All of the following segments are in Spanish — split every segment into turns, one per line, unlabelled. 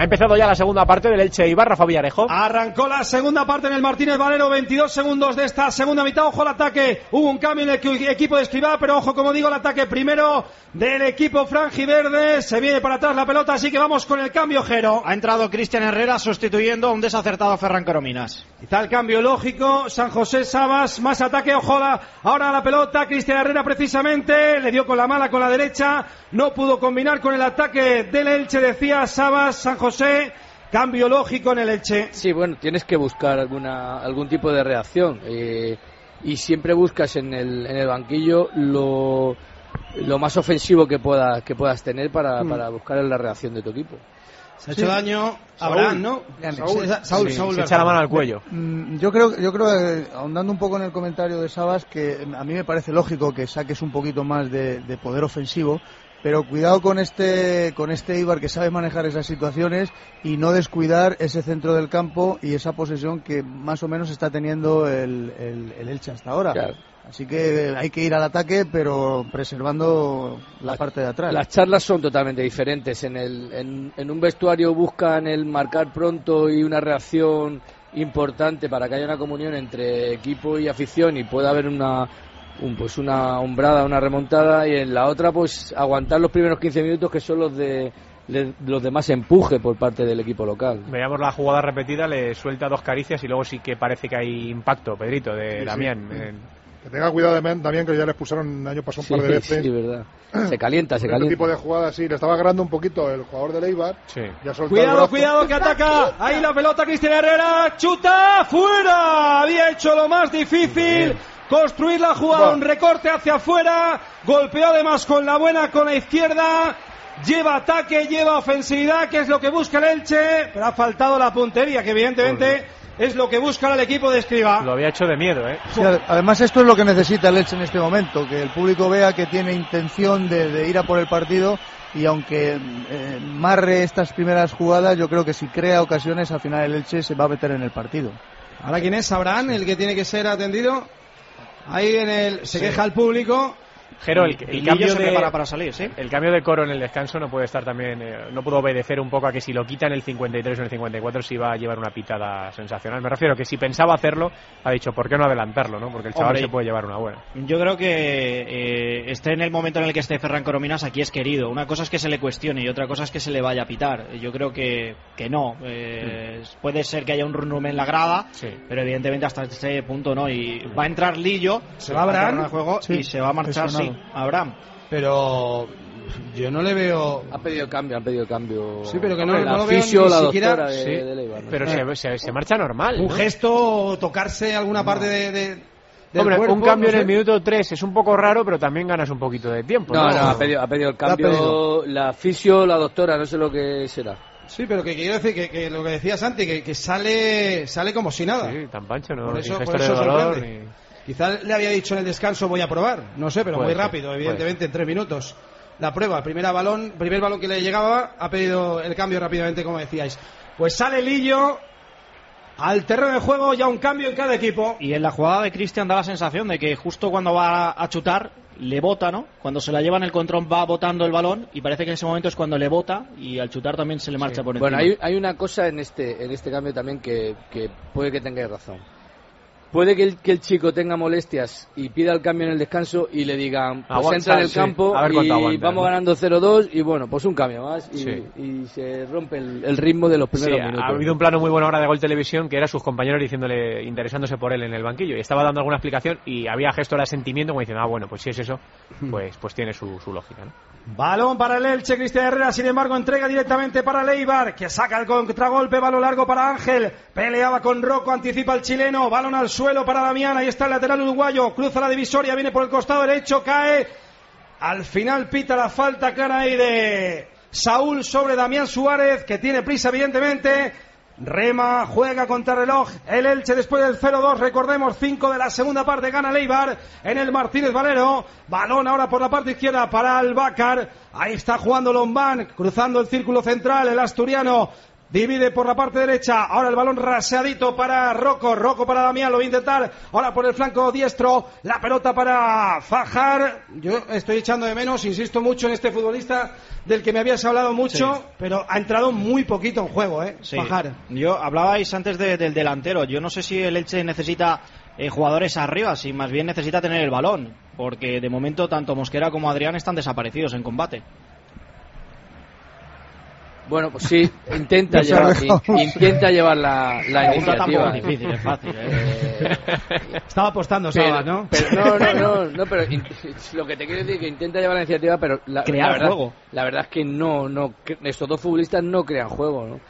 Ha empezado ya la segunda parte del Elche Eibar, Rafa Villarejo.
Arrancó la segunda parte en el Martínez Valero, 22 segundos de esta segunda mitad. Ojo al ataque, hubo un cambio en el equipo de Escribá, pero ojo, como digo, el ataque primero del equipo franjiverde. Se viene para atrás la pelota, así que vamos con el cambio, Jero.
Ha entrado Cristian Herrera sustituyendo a un desacertado Ferran Corominas.
Quizá el cambio lógico, San José Sabas, más ataque, ojo ahora la pelota, Cristian Herrera precisamente, le dio con la mala con la derecha, no pudo combinar con el ataque del Elche, decía Sabas. San José, cambio lógico en el Elche.
Sí, bueno, tienes que buscar algún tipo de reacción y siempre buscas en el banquillo lo más ofensivo que puedas tener para buscar la reacción de tu equipo.
Se ha hecho daño Abraham, ¿no?
Saúl, se echa la mano al cuello.
Yo creo, ahondando un poco en el comentario de Sabas, que a mí me parece lógico que saques un poquito más de poder ofensivo, pero cuidado con este Eibar, que sabe manejar esas situaciones y no descuidar ese centro del campo y esa posesión que más o menos está teniendo el Elche hasta ahora. Claro. Así que hay que ir al ataque, pero preservando la parte de atrás.
Las charlas son totalmente diferentes. En un vestuario buscan el marcar pronto y una reacción importante para que haya una comunión entre equipo y afición y pueda haber una hombrada, una remontada, y en la otra pues aguantar los primeros 15 minutos, que son los de más empuje por parte del equipo local.
Veamos la jugada repetida, le suelta 2 caricias y luego sí que parece que hay impacto, Pedrito, de Damián.
Sí. Que tenga cuidado Damián, que ya le expulsaron el año pasado un par de veces.
Sí, verdad. Se calienta.
Este tipo de jugadas, sí, le estaba agarrando un poquito el jugador del Eibar.
Sí.
Cuidado que ataca. Ahí la pelota, Cristian Herrera, chuta, fuera. Había hecho lo más difícil. Construir la jugada, un recorte hacia afuera, golpeó además con la izquierda, lleva ataque, lleva ofensividad, que es lo que busca el Elche, pero ha faltado la puntería, que evidentemente es lo que busca el equipo de Escribá.
Lo había hecho de miedo,
Sí, además esto es lo que necesita el Elche en este momento, que el público vea que tiene intención de ir a por el partido, y aunque marre estas primeras jugadas, yo creo que si crea ocasiones, al final el Elche se va a meter en el partido.
¿Ahora quién es? ¿Abraham, el que tiene que ser atendido? Ahí se queja el público.
Jero, el cambio
se prepara para salir, ¿sí?
El cambio de Coro en el descanso no puede estar también, no pudo obedecer un poco a que si lo quita en el 53 o en el 54 se iba a llevar una pitada sensacional. Me refiero que si pensaba hacerlo, ha dicho, ¿por qué no adelantarlo, no? Porque el chaval se puede llevar una buena.
Yo creo que esté en el momento en el que esté Ferran Corominas, aquí es querido. Una cosa es que se le cuestione y otra cosa es que se le vaya a pitar. Yo creo que no. Puede ser que haya un rum en la grada, pero evidentemente hasta ese punto no. Y va a entrar Lillo,
se va a Abraham
juego y se va a marchar, Abraham.
Pero yo no le veo.
Ha pedido cambio.
Sí, pero que no
lo
veo
fisio,
ni
la
siquiera.
Doctora de Eibar, ¿no?
Pero se marcha normal.
Un gesto, tocarse alguna parte del
Hombre,
cuerpo,
un cambio
no sé.
en el minuto 3 es un poco raro, pero también ganas un poquito de tiempo.
No, ha pedido el cambio. La fisio, la doctora, no sé lo que será.
Sí, pero que quiero decir que lo que decía Santi, que sale como si nada.
Sí, tan pancho, ¿no?
Por eso
sorprende.
Quizás le había dicho en el descanso voy a probar, no sé, pero muy rápido, evidentemente, en 3 minutos. La prueba, primer balón que le llegaba, ha pedido el cambio rápidamente, como decíais. Pues sale Lillo al terreno de juego, ya un cambio en cada equipo.
Y en la jugada de Cristian da la sensación de que justo cuando va a chutar, le bota, ¿no? Cuando se la lleva en el control va botando el balón y parece que en ese momento es cuando le bota y al chutar también se le marcha por encima.
Bueno, hay una cosa en este cambio también que puede que tengáis razón. Puede que el chico tenga molestias y pida el cambio en el descanso y le digan, pues entra en el campo y vamos ganando 0-2 y bueno, pues un cambio más y se rompe el ritmo de los primeros minutos.
Ha habido un plano muy bueno ahora de Gol Televisión que era sus compañeros diciéndole, interesándose por él en el banquillo, y estaba dando alguna explicación y había gesto de asentimiento como diciendo, bueno, pues si es eso, pues tiene su lógica, ¿no?
Balón para el Elche, Cristian Herrera, sin embargo, entrega directamente para Eibar, que saca el contragolpe, balón largo para Ángel, peleaba con Rocco, anticipa el chileno, balón al suelo para Damián, ahí está el lateral uruguayo, cruza la divisoria, viene por el costado derecho, cae, al final pita la falta clara ahí de Saúl sobre Damián Suárez, que tiene prisa evidentemente. Rema, juega contra reloj el Elche después del 0-2, recordemos 5 de la segunda parte, gana Eibar en el Martínez Valero, balón ahora por la parte izquierda para Albácar, ahí está jugando Lombán, cruzando el círculo central, el asturiano divide por la parte derecha, ahora el balón raseadito para Rocco para Damián, lo va a intentar, ahora por el flanco diestro, la pelota para Fajar. Yo estoy echando de menos, insisto mucho en este futbolista del que me habías hablado mucho, sí, pero ha entrado muy poquito en juego,
sí.
Fajar.
Yo hablabais antes del delantero, yo no sé si el Elche necesita jugadores arriba, si más bien necesita tener el balón, porque de momento tanto Mosquera como Adrián están desaparecidos en combate.
Bueno, pues sí, intenta llevar la iniciativa.
Tampoco es difícil, es fácil.
Estaba apostando, Sabas, ¿no?
Pero no, pero lo que te quiero decir es que intenta llevar la iniciativa, pero
crear juego.
La verdad es que no, estos dos futbolistas no crean juego, ¿no?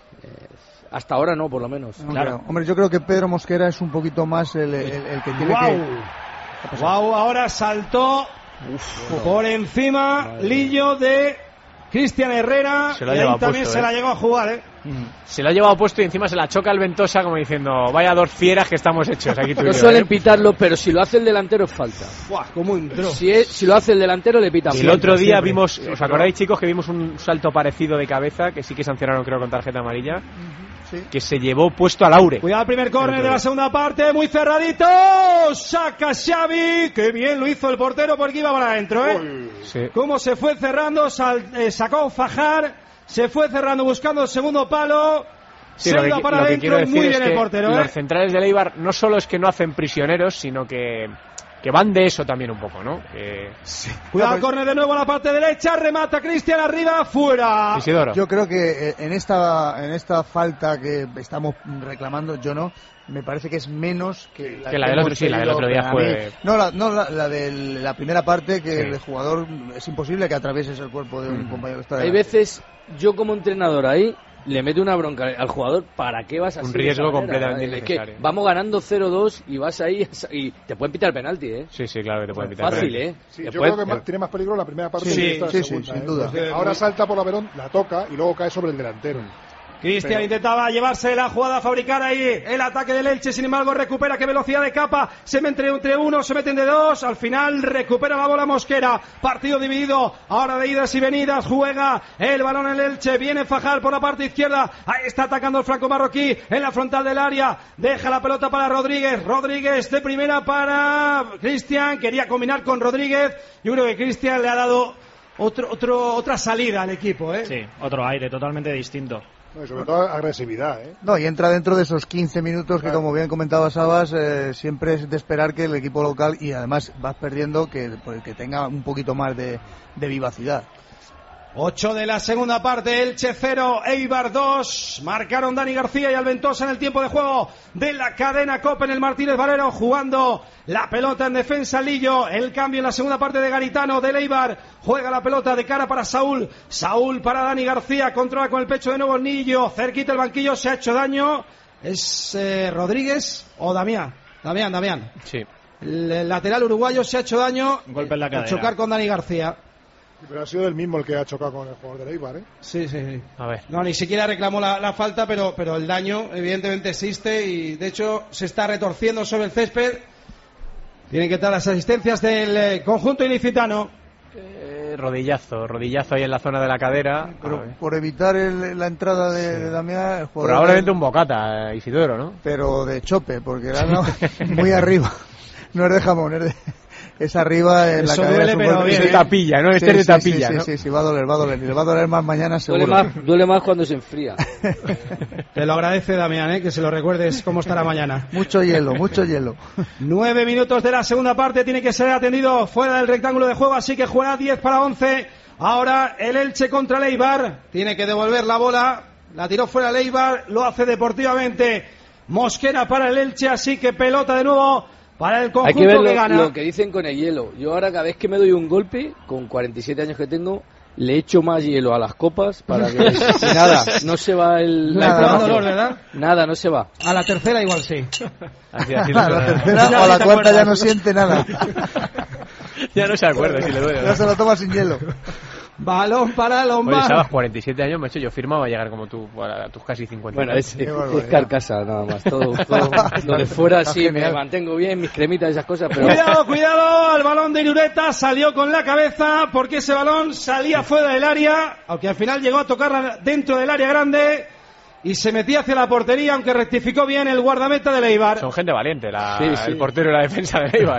Hasta ahora no, por lo menos.
No, claro. Hombre, yo creo que Pedro Mosquera es un poquito más el que tiene que...
¡Wow! Ahora saltó por encima Lillo de Cristian Herrera, y ahí también se la llegó a jugar,
Se lo ha llevado puesto y encima se la choca el Ventosa como diciendo, vaya dos fieras que estamos hechos aquí tú y yo.
No suelen pitarlo, pero si lo hace el delantero es falta.
¡Buah! ¿Cómo entró?
Si lo hace el delantero le pitan.
El otro día vimos, ¿os acordáis, chicos, que vimos un salto parecido de cabeza, que sí que sancionaron creo con tarjeta amarilla? Sí. Que se llevó puesto a Laure.
Cuidado el primer córner de la segunda parte, muy cerradito, saca Xavi, que bien lo hizo el portero porque iba para adentro,
Sí.
Cómo se fue cerrando, sacó Fajar, se fue cerrando buscando el segundo palo,
sí,
se iba para adentro y muy bien el portero.
Los centrales del Eibar no solo es que no hacen prisioneros, sino que van de eso también un poco, ¿no?
Sí. Cuidado, córner de nuevo a la parte derecha, remata Cristian arriba, fuera.
Isidoro.
Yo creo que en esta falta que estamos reclamando, yo no, me parece que es menos que la
del otro, sí, la del otro día fue...
La de la primera parte, que el jugador es imposible que atravieses el cuerpo de un compañero que está
delante. Hay veces, yo como entrenador ahí, le mete una bronca al jugador, ¿para qué vas a hacer
un riesgo completamente innecesario?
Es que vamos ganando 0-2 y vas ahí y te pueden pitar penalti,
Sí, claro que te pueden pitar
fácil,
penalti.
Sí, yo creo que tiene más peligro la primera parte que esta segunda.
Sin duda.
Ahora salta por la Verón, la toca y luego cae sobre el delantero.
Cristian intentaba llevarse la jugada a fabricar ahí el ataque del Elche, sin embargo recupera, qué velocidad de capa, se mete entre uno, se meten de dos, al final recupera la bola Mosquera, partido dividido, ahora de idas y venidas, juega el balón el Elche, viene Fajar por la parte izquierda, ahí está atacando el franco marroquí en la frontal del área, deja la pelota para Rodríguez de primera para Cristian, quería combinar con Rodríguez, yo creo que Cristian le ha dado otra salida al equipo,
Sí, otro aire totalmente distinto.
No, y sobre todo agresividad,
No, y entra dentro de esos 15 minutos que, como bien comentaba Sabas, siempre es de esperar que el equipo local, y además vas perdiendo, que tenga un poquito más de vivacidad.
8 de la segunda parte, Elche 0, Eibar 2, marcaron Dani García y Alventosa en el tiempo de juego de la cadena COPE en el Martínez Valero, jugando la pelota en defensa Lillo, el cambio en la segunda parte de Garitano del Eibar, juega la pelota de cara para Saúl para Dani García, controla con el pecho de nuevo Lillo, cerquita el banquillo, se ha hecho daño, ¿es Rodríguez o Damián? Damián.
Sí.
El lateral uruguayo se ha hecho daño,
golpe en la cadera,
chocar con Dani García.
Pero ha sido el mismo el que ha chocado con el jugador de Eibar,
Sí.
A ver.
No, ni siquiera reclamó la falta, pero el daño evidentemente existe y de hecho se está retorciendo sobre el césped. Tienen que estar las asistencias del conjunto ilicitano.
Rodillazo ahí en la zona de la cadera.
Por evitar la entrada de Damián, el jugador
probablemente un bocata, Isidoro, ¿no?
Pero de chope, porque era muy arriba. No es de jamón, es arriba en
eso
la cadera.
Duele, pero bien,
es de tapilla, ¿no? Este es de tapilla, ¿no?
Sí, va a doler. Y le va a doler más mañana, seguro.
Duele más cuando se enfría.
Te lo agradece, Damián, que se lo recuerdes cómo estará mañana.
Mucho hielo.
9 minutos de la segunda parte, tiene que ser atendido fuera del rectángulo de juego, así que juega 10 para 11. Ahora el Elche contra el Eibar, tiene que devolver la bola, la tiró fuera el Eibar, lo hace deportivamente Mosquera para el Elche, así que pelota de nuevo para el conjunto.
Hay que ver
gana.
Lo que dicen con el hielo. Yo ahora cada vez que me doy un golpe, con 47 años que tengo, le echo más hielo a las copas para que nada, no se va
dolor, ¿verdad?
Nada, no se va.
A la tercera igual sí.
Así
a la tercera o a la cuarta ya no siente nada.
Ya no se acuerda si le duele.
Ya se lo toma sin hielo.
Balón para Lombard.
Oye, Sabas, 47 años, macho, yo firmaba llegar como tú a tus casi 50.
Bueno, es carcasa nada más. Todo lo de fuera sí me mantengo bien, mis cremitas y esas cosas, pero...
Cuidado, el balón de Irureta salió con la cabeza porque ese balón salía fuera del área, aunque al final llegó a tocarla dentro del área grande. y se metía hacia la portería, aunque rectificó bien el guardameta del Eibar.
Son gente valiente, el portero y la defensa del Eibar,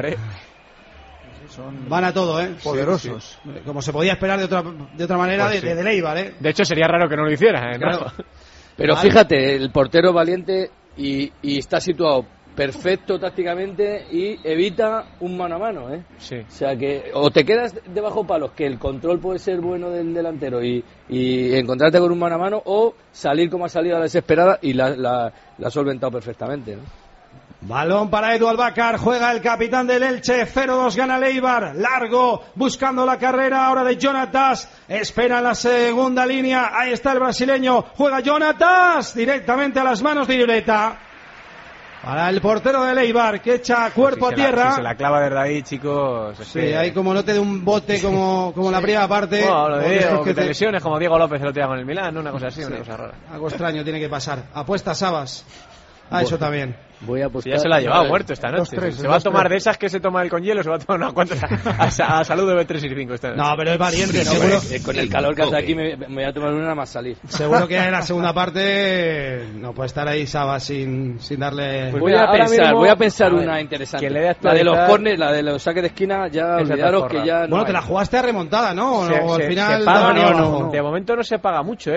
Van a todo,
poderosos.
Sí. Como se podía esperar de otra manera pues del Eibar,
De hecho, sería raro que no lo hiciera,
Claro.
¿no?
Pero fíjate, el portero valiente y está situado perfecto tácticamente y evita un mano a mano,
Sí.
O sea que o te quedas debajo palos, que el control puede ser bueno del delantero y encontrarte con un mano a mano, o salir como ha salido a la desesperada y la ha solventado perfectamente, ¿no?
Balón para Edu Albacar, juega el capitán del Elche, 0-2 gana el Eibar, largo, buscando la carrera ahora de Jonatas, espera la segunda línea, ahí está el brasileño, juega Jonatas, directamente a las manos de Irureta. Para el portero del Eibar, que echa cuerpo a tierra.
Si se la clava desde ahí, chicos.
Sí, ahí como no te dé un bote como la primera parte.
No, lo de Diego, que te lesiones como Diego López el otro día con el Milán, una cosa así, una cosa rara.
Algo extraño tiene que pasar. Apuesta Sabas. Eso también.
Voy a apostar.
Ya se la ha llevado muerto esta noche. Se va a tomar de esas que se toma el con hielo, se va a tomar unas cuantas a salud de B3 y 5 esta noche.
No, pero es valiente,
no,
seguro.
Con el calor que hace aquí me voy a tomar una nada más salir.
Seguro que en la segunda parte no puede estar ahí Sabas sin darle.
Pues voy a pensar una interesante. La de los corners, la de los saques de esquina, ya olvidaros que ya.
Bueno, te la jugaste a remontada, ¿no? O al final.
No. De momento no se paga mucho,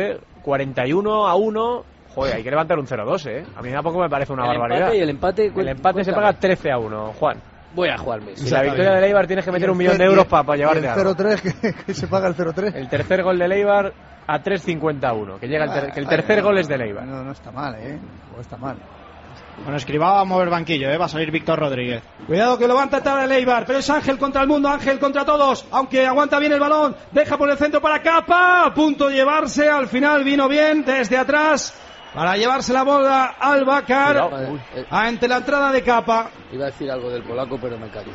41-1. Joder, hay que levantar un 0-2, A mí tampoco me parece una barbaridad.
El empate
se paga 13-1, Juan.
Voy a jugarme.
Si la victoria del Eibar tienes que meter 1 millón de euros para llevarte
a algo. El 0-3, que se paga el 0-3.
El tercer gol del Eibar a 3.51, que llega el tercer gol es del Eibar.
No está mal, No está mal.
Bueno, Escribá va a mover banquillo, va a salir Víctor Rodríguez.
Cuidado que lo va a tratar el Eibar, pero es Ángel contra el mundo, Ángel contra todos, aunque aguanta bien el balón, deja por el centro para Capa, a punto de llevarse, al final vino bien desde atrás para llevarse la bola Albacar ante la entrada de Capa.
Iba a decir algo del polaco, pero me callo.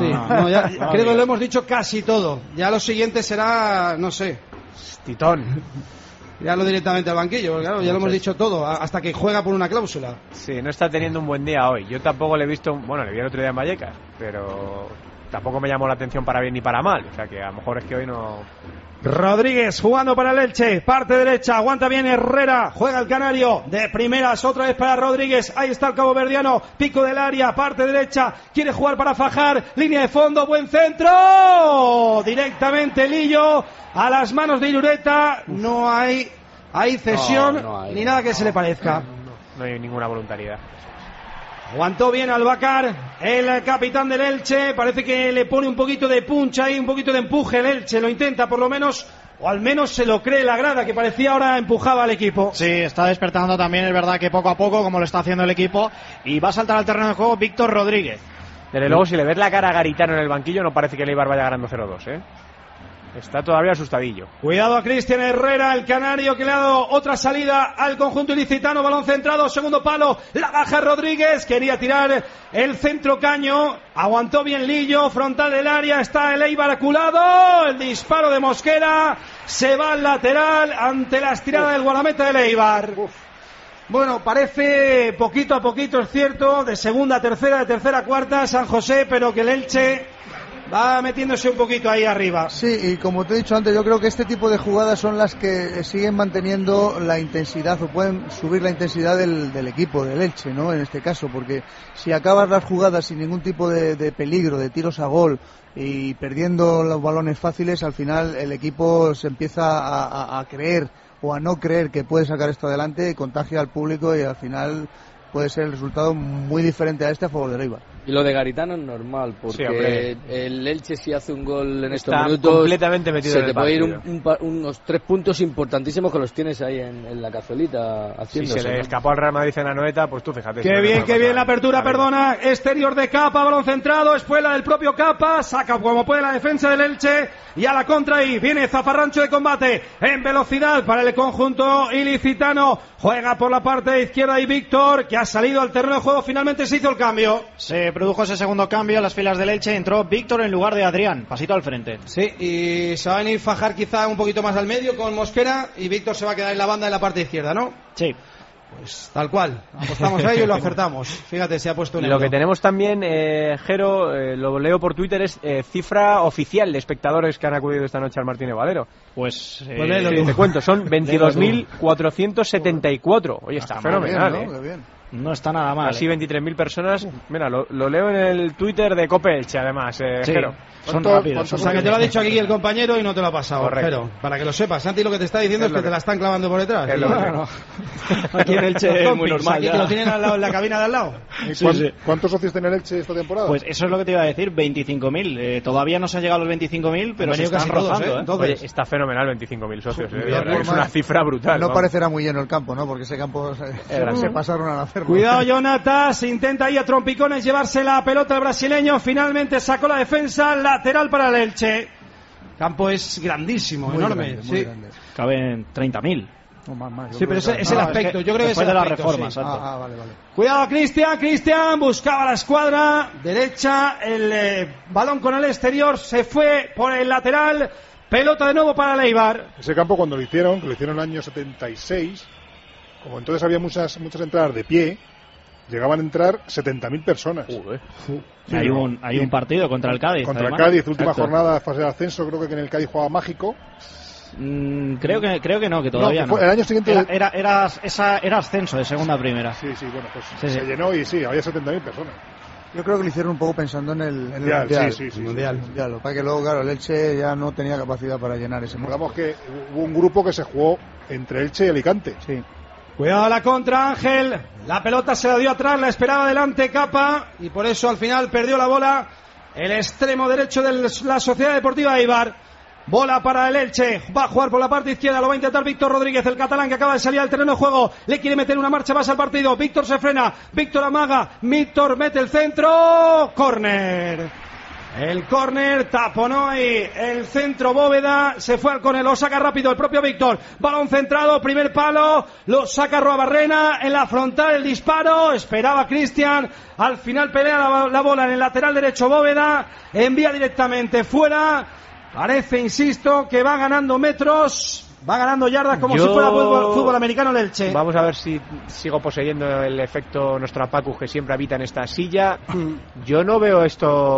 Creo que lo hemos dicho casi todo. Ya lo siguiente será, no sé,
Titón.
Ya lo directamente al banquillo, claro, ya lo hemos dicho todo, hasta que juega por una cláusula.
Sí, no está teniendo un buen día hoy. Yo tampoco le he visto, le vi el otro día en Vallecas, pero tampoco me llamó la atención para bien ni para mal. O sea que a lo mejor es que hoy no.
Rodríguez jugando para el Elche, parte derecha, aguanta bien Herrera, juega el canario, de primeras otra vez para Rodríguez, ahí está el caboverdiano, pico del área, parte derecha, quiere jugar para Fajar, línea de fondo, buen centro, directamente Lillo, a las manos de Irureta, no hay cesión, ni nada que se le parezca.
No hay ninguna voluntariedad.
Aguantó bien Albacar, el capitán del Elche, parece que le pone un poquito de punch ahí, un poquito de empuje el Elche, lo intenta por lo menos, o al menos se lo cree la grada, que parecía ahora empujaba al equipo.
Sí, está despertando también, es verdad que poco a poco, como lo está haciendo el equipo, y va a saltar al terreno de juego Víctor Rodríguez.
Desde luego, si le ves la cara a Garitano en el banquillo, no parece que el Eibar vaya ganando 0-2, Está todavía asustadillo.
Cuidado a Cristian Herrera, el canario, que le ha dado otra salida al conjunto ilicitano. Balón centrado, segundo palo, la baja Rodríguez, quería tirar el centro caño, aguantó bien Lillo, frontal del área, está el Eibar aculado, el disparo de Mosquera, se va al lateral ante la estirada del guardameta del Eibar. Bueno, parece poquito a poquito, es cierto, de segunda a tercera, de tercera a cuarta, San José, pero que el Elche va metiéndose un poquito ahí arriba.
Sí, y como te he dicho antes, yo creo que este tipo de jugadas son las que siguen manteniendo la intensidad o pueden subir la intensidad del equipo, del Elche, ¿no? En este caso, porque si acabas las jugadas sin ningún tipo de peligro, de tiros a gol y perdiendo los balones fáciles, al final el equipo se empieza a creer o a no creer que puede sacar esto adelante, contagia al público y al final puede ser el resultado muy diferente a este a favor del Eibar.
Y lo de Garitano es normal, porque el Elche, si hace un gol en estos
está
minutos,
completamente metido
se
en el
te puede ir
partido.
unos 3 puntos importantísimos que los tienes ahí en la cazuelita haciéndose.
Si se le escapó al Real Madrid en la Noeta, pues tú fíjate.
Qué bien la apertura, perdona, exterior de Capa, balón centrado, espuela del propio Capa, saca como puede la defensa del Elche y a la contra ahí, viene zafarrancho de combate en velocidad para el conjunto ilicitano, juega por la parte izquierda y Víctor, que ha salido al terreno de juego, finalmente se hizo el cambio.
Se produjo ese segundo cambio en las filas del Elche, entró Víctor en lugar de Adrián, pasito al frente.
Sí, y se va a venir Fajar quizá un poquito más al medio con Mosquera y Víctor se va a quedar en la banda en la parte izquierda, ¿no?
Sí.
Pues tal cual, apostamos a ello y lo acertamos. Fíjate, se ha puesto un
Lo
euro.
que tenemos también, Jero, lo leo por Twitter, es cifra oficial de espectadores que han acudido esta noche al Martínez Valero.
Pues
léelo tú.
Te cuento, son 22.474. Oye, está fenomenal,
bien, ¿no? Qué bien.
no está nada mal.
Casi 23.000 personas. Mira, lo leo en el Twitter de Cope Elche, además,
Sí,
Jero.
son rápidos.
O sea, que te lo ha dicho aquí el compañero y no te lo ha pasado,
Correcto.
Pero para que lo sepas, Santi lo que te está diciendo es que te la están clavando por detrás.
Es lo que
Claro.
Aquí en Elche es muy normal.
Aquí
ya.
que lo tienen al lado, en la cabina de al lado.
¿Y
Sí, sí.
¿Cuántos socios tiene el Elche esta temporada?
Pues eso es lo que te iba a decir, 25.000. Todavía no se ha llegado a los 25.000, pero
Han
se
venido
están
casi todos,
rozando, ¿eh?
Entonces,
Oye, está fenomenal 25.000 socios.
De todas
Es
formas,
una cifra brutal.
No
vamos.
parecerá muy lleno el campo, ¿no? Porque ese campo se pasaron al hacerlo.
cuidado, Jonatas, intenta ahí a trompicones llevarse la pelota al brasileño, finalmente sacó la defensa, lateral para el Elche. Campo es grandísimo,
Muy
enorme.
grande, muy
Sí.
grande.
Caben 30.000.
No, más, yo
Sí,
creo
pero
que
es
claro.
el aspecto, yo creo que es
después
el
de la
aspecto,
reforma,
sí.
exacto.
Vale.
Cuidado, Cristian buscaba la escuadra derecha, el balón con el exterior, se fue por el lateral, pelota de nuevo para Leibar.
Ese campo cuando lo hicieron, que lo hicieron en el año 76, como entonces había muchas entradas de pie, llegaban a entrar 70.000 personas.
Sí,
Hay un partido contra el Cádiz.
Contra el
además.
Cádiz, última
Exacto.
jornada, fase de ascenso, creo que en el Cádiz jugaba Mágico.
Creo que no, que todavía
que
no.
fue el año siguiente.
Era ascenso de segunda a primera.
Sí, bueno, pues
Sí,
se
sí.
llenó y sí, había 70.000 personas.
Yo creo que lo hicieron un poco pensando en el
Mundial,
Mundial.
sí.
Mundial. Lo que pasa es que luego, claro, el Elche ya no tenía capacidad para llenar ese mundial.
Recordamos que hubo un grupo que se jugó entre Elche y Alicante.
Sí.
Cuidado a la contra, Ángel. La pelota se la dio atrás, la esperaba delante Capa y por eso al final perdió la bola el extremo derecho de la Sociedad Deportiva Eibar. Bola para el Elche, va a jugar por la parte izquierda, lo va a intentar Víctor Rodríguez, el catalán que acaba de salir al terreno de juego, le quiere meter una marcha más al partido, Víctor se frena, Víctor amaga, Víctor mete el centro, córner. El córner taponó ahí el centro Bóveda, se fue al córner, lo saca rápido el propio Víctor, balón centrado, primer palo, lo saca Ruabarrena, en la frontal el disparo, esperaba Cristian, al final pelea la bola en el lateral derecho Bóveda, envía directamente fuera, parece, insisto, que va ganando metros, va ganando yardas como si fuera fútbol americano el Elche.
Vamos a ver si sigo poseyendo el efecto Nostrapacus que siempre habita en esta silla. Yo no veo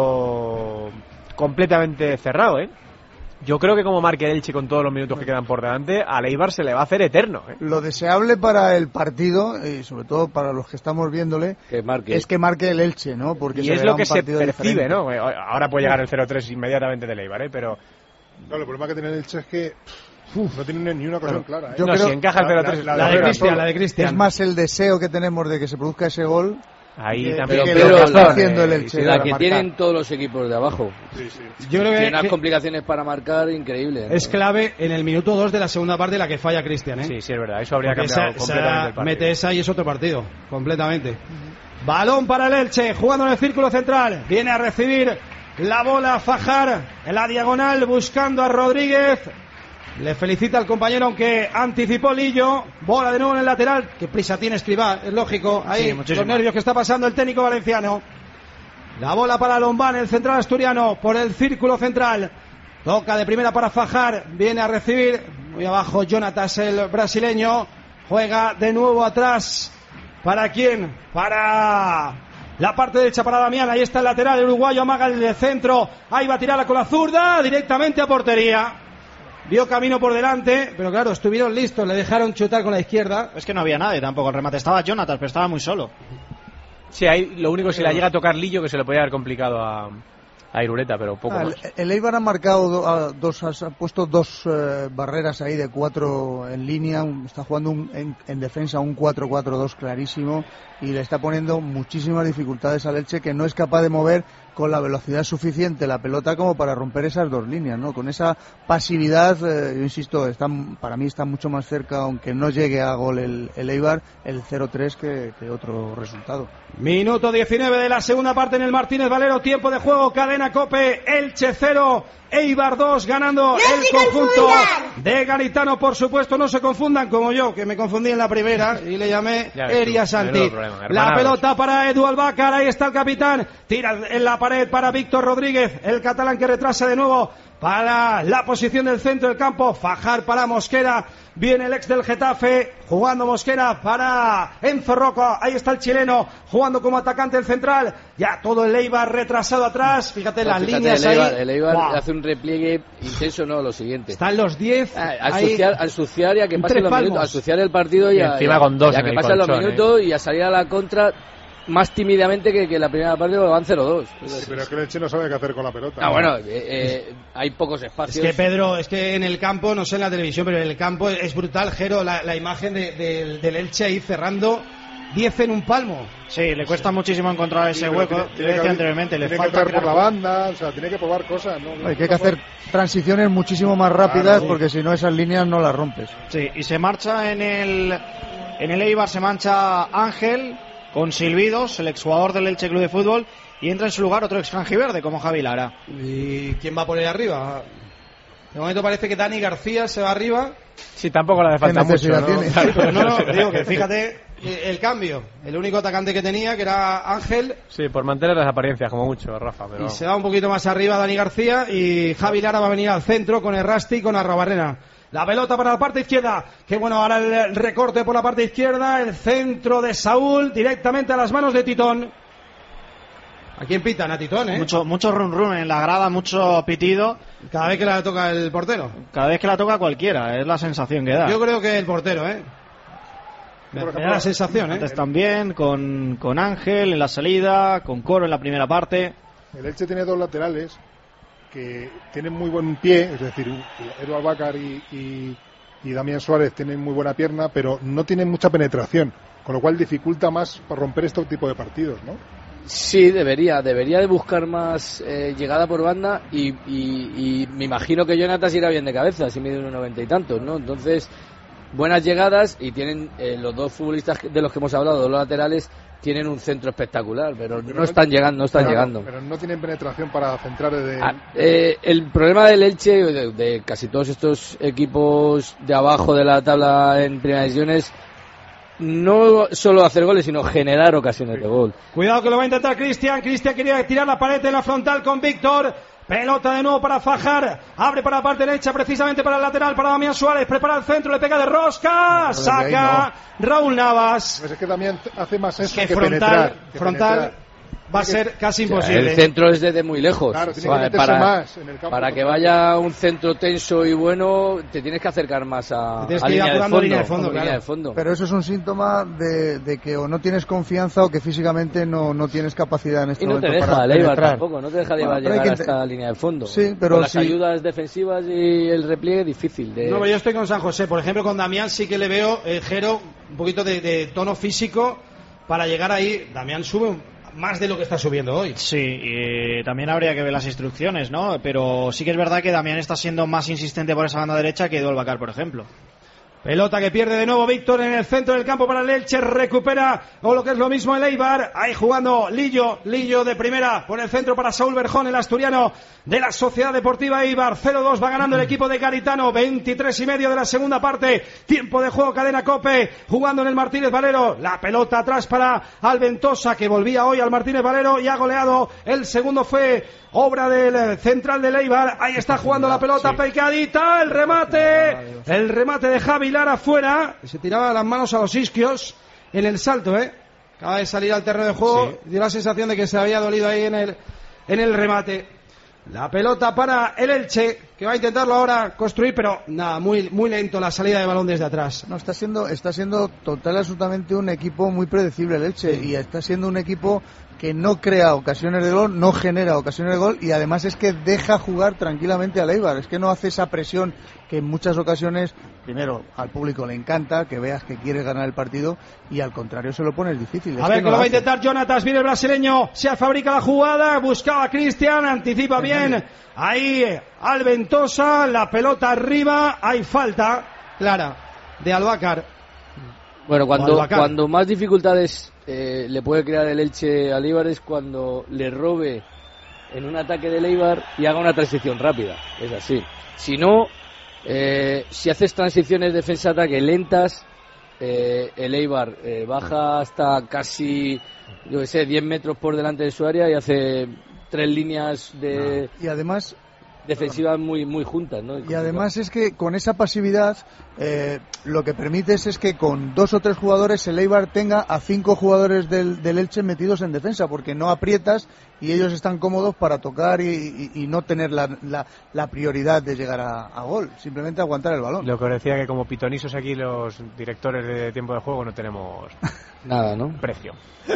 esto completamente cerrado, ¿eh? Yo creo que como marque el Elche con todos los minutos que quedan por delante, a Eibar se le va a hacer eterno, ¿eh?
Lo deseable para el partido, y sobre todo para los que estamos viéndole, es que marque el Elche, ¿no? Porque
y es lo que se percibe,
diferente.
¿no? Ahora puede llegar el 0-3 inmediatamente del Eibar, ¿eh? Pero
Claro, el problema que tiene el Elche es que no tiene ni una ocasión clara. ¿eh?
Yo
no,
creo-
si encaja el 0-3...
La de Cristian.
Es más el deseo que tenemos de que se produzca ese gol.
Ahí
que-
también...
que
pero
lo que está
la-
haciendo el Elche.
La
para
que
marcar.
tienen todos los equipos de abajo.
Sí.
Yo creo
Tiene unas
que
complicaciones para marcar increíbles.
es clave en el minuto 2 de la segunda parte la que falla Cristian, ¿eh?
Sí, es verdad, eso habría
Porque
cambiado completamente el partido.
mete esa y es otro partido, completamente. Balón para el Elche, jugando en el círculo central. Viene a recibir la bola Fajar en la diagonal, buscando a Rodríguez. Le felicita al compañero, aunque anticipó Lillo. Bola de nuevo en el lateral. Qué prisa tiene Escribá, es lógico. Ahí
Sí,
los
muchísimo.
nervios que está pasando el técnico valenciano. La bola para Lombán, el central asturiano, por el círculo central. Toca de primera para Fajar. Viene a recibir. Muy abajo Jonatas, el brasileño. Juega de nuevo atrás. ¿Para quién? Para la parte derecha para Damián. Ahí está el lateral. El uruguayo amaga el centro. Ahí va a tirarla con la zurda. Directamente a portería. Vio camino por delante. Pero claro, estuvieron listos. Le dejaron chutar con la izquierda.
Es que no había nadie tampoco. El remate estaba Jonathan, pero estaba muy solo.
Sí, ahí lo único si la llega a tocar Lillo que se le podía haber complicado a Irureta, pero poco más.
El Eibar ha marcado ha puesto dos barreras ahí de 4 en línea, está jugando en defensa un 4-4-2 clarísimo y le está poniendo muchísimas dificultades al Elche, que no es capaz de mover con la velocidad suficiente la pelota como para romper esas dos líneas, ¿no? Con esa pasividad, yo insisto, para mí está mucho más cerca, aunque no llegue a gol el Eibar, el 0-3 que otro resultado.
Minuto 19 de la segunda parte en el Martínez Valero. Tiempo de juego, cadena Cope. Elche 0, Eibar 2, ganando el conjunto de Garitano. Por supuesto, no se confundan como yo, que me confundí en la primera y le llamé
Ya ves tú,
Eria Santi.
menudo problema,
La
hermanados.
pelota para Edu Albácar, ahí está el capitán. Tira en la pared para Víctor Rodríguez, el catalán que retrasa de nuevo para la posición del centro del campo. Fajar para Mosquera, viene el ex del Getafe, jugando Mosquera para Enzo Rocco, ahí está el chileno, jugando como atacante el central, ya todo el Eibar retrasado atrás, fíjate las líneas
el
ahí.
El Eibar hace un repliegue intenso, no, lo siguiente.
Están los 10.
Ensuciar y a que pasen los minutos, ensuciar el partido y
encima con dos
y a que pasen los minutos y a salir a la contra más tímidamente que la primera parte, van 0-2.
Sí, pero es que el Elche no sabe qué hacer con la pelota.
Bueno, hay pocos espacios.
Es que Pedro, es que en el campo, no sé en la televisión, pero en el campo es brutal, Jero, la imagen del Elche ahí cerrando 10 en un palmo.
Sí, le cuesta muchísimo encontrar ese hueco.
Tiene que anteriormente, le falta por la banda, o sea, tiene que probar cosas.
Hay que hacer transiciones muchísimo más rápidas, porque si no esas líneas no las rompes.
Sí, y se marcha en el Eibar, se mancha Ángel con silbidos, el exjugador del Elche Club de Fútbol, y entra en su lugar otro ex canjiverde como Javi Lara.
¿Y quién va a poner arriba? De momento parece que Dani García se va arriba.
Sí, tampoco le hace falta mucho, ¿no?
Tiene? Sí, pero no, digo que fíjate el cambio. El único atacante que tenía, que era Ángel.
Sí, por mantener las apariencias, como mucho, Rafa. Pero...
Y se va un poquito más arriba Dani García, y Javi Lara va a venir al centro con Errasti y con Arrobarrena. La pelota para la parte izquierda. Que bueno, ahora el recorte por la parte izquierda. El centro de Saúl directamente a las manos de Titón. ¿A quién pitan? A Titón, ¿eh?
Mucho run run en la grada, mucho pitido.
Cada vez que la toca el portero.
Cada vez que la toca cualquiera, es la sensación que da.
Yo creo que el portero, ¿eh? Me da la sensación, ¿eh?
Antes también, con Ángel en la salida, con Coro en la primera parte.
El Elche tiene dos laterales que tienen muy buen pie, es decir, Edu Abakar y Damián Suárez tienen muy buena pierna, pero no tienen mucha penetración, con lo cual dificulta más para romper este tipo de partidos, ¿no?
Sí, debería de buscar más llegada por banda y me imagino que Jonatas irá bien de cabeza, si mide 1,90 y tantos, ¿no? Entonces, buenas llegadas y tienen los dos futbolistas de los que hemos hablado, los laterales, tienen un centro espectacular, pero no están llegando, llegando.
Pero no tienen penetración para centrar
el problema del Elche, de casi todos estos equipos de abajo de la tabla en primeras divisiones, no solo hacer goles, sino generar ocasiones de gol.
Cuidado que lo va a intentar Cristian. Cristian quería tirar la pared en la frontal con Víctor. Pelota de nuevo para Fajar. Abre para la parte derecha, precisamente para el lateral, para Damián Suárez. Prepara el centro, le pega de rosca. Saca Raúl Navas.
Pues es que Damián hace más eso
que frontal. Penetrar. Va a ser casi imposible.
El centro es desde muy lejos.
Claro, tiene que más en el campo.
Para que vaya un centro tenso y bueno, te tienes que acercar más a línea de fondo.
Pero eso es un síntoma de que o no tienes confianza o que físicamente no tienes capacidad en este momento.
Y no te deja Leibar tampoco, no te deja llegar hasta la línea de fondo.
Sí, pero
con las ayudas defensivas y el repliegue difícil.
No, pero yo estoy con San José. Por ejemplo, con Damián sí que le veo, Jero, un poquito de tono físico para llegar ahí. Damián sube más de lo que está subiendo hoy.
Sí, y también habría que ver las instrucciones, ¿no? Pero sí que es verdad que Damián está siendo más insistente por esa banda derecha que Edu Abakar, por ejemplo.
Pelota que pierde de nuevo Víctor en el centro del campo para el Elche, recupera, o lo que es lo mismo el Eibar, ahí jugando Lillo de primera, por el centro para Saúl Berjón, el asturiano de la Sociedad Deportiva Eibar. 0-2 va ganando el equipo de Garitano, 23:30 de la segunda parte, tiempo de juego, cadena COPE, jugando en el Martínez Valero, la pelota atrás para Alventosa, que volvía hoy al Martínez Valero y ha goleado. El segundo fue obra del central del Eibar, ahí está jugando la pelota, pecadita, el remate de Javi Lara fuera, se tiraba las manos a los isquios en el salto, acaba de salir al terreno de juego, dio la sensación de que se había dolido ahí en el remate. La pelota para el Elche, que va a intentarlo ahora construir, pero nada, muy lento la salida de balón desde atrás.
No, está siendo total y absolutamente un equipo muy predecible el Elche, y está siendo un equipo que no crea ocasiones de gol, no genera ocasiones de gol, y además es que deja jugar tranquilamente al Eibar, es que no hace esa presión que en muchas ocasiones, primero, al público le encanta, que veas que quieres ganar el partido, y al contrario se lo pones difícil.
A ver, que lo va a intentar Jonatas, viene el brasileño, se fabrica la jugada, buscaba a Cristian, anticipa bien, ahí Alventosa, la pelota arriba, hay falta clara de Abakar.
Bueno, cuando más dificultades le puede crear el Elche al Eibar es cuando le robe en un ataque del Eibar y haga una transición rápida. Es así. Si no, si haces transiciones defensa-ataque lentas, el Eibar baja hasta casi, 10 metros por delante de su área y hace tres líneas
y además
defensivas muy juntas, ¿no?
Y además es que con esa pasividad lo que permites es que con 2 o 3 jugadores el Eibar tenga a 5 jugadores del Elche metidos en defensa, porque no aprietas y ellos están cómodos para tocar y no tener la prioridad de llegar a gol, simplemente aguantar el balón.
Lo que os decía, que como pitonisos aquí los directores de tiempo de juego no tenemos
nada, ¿no?
Precio.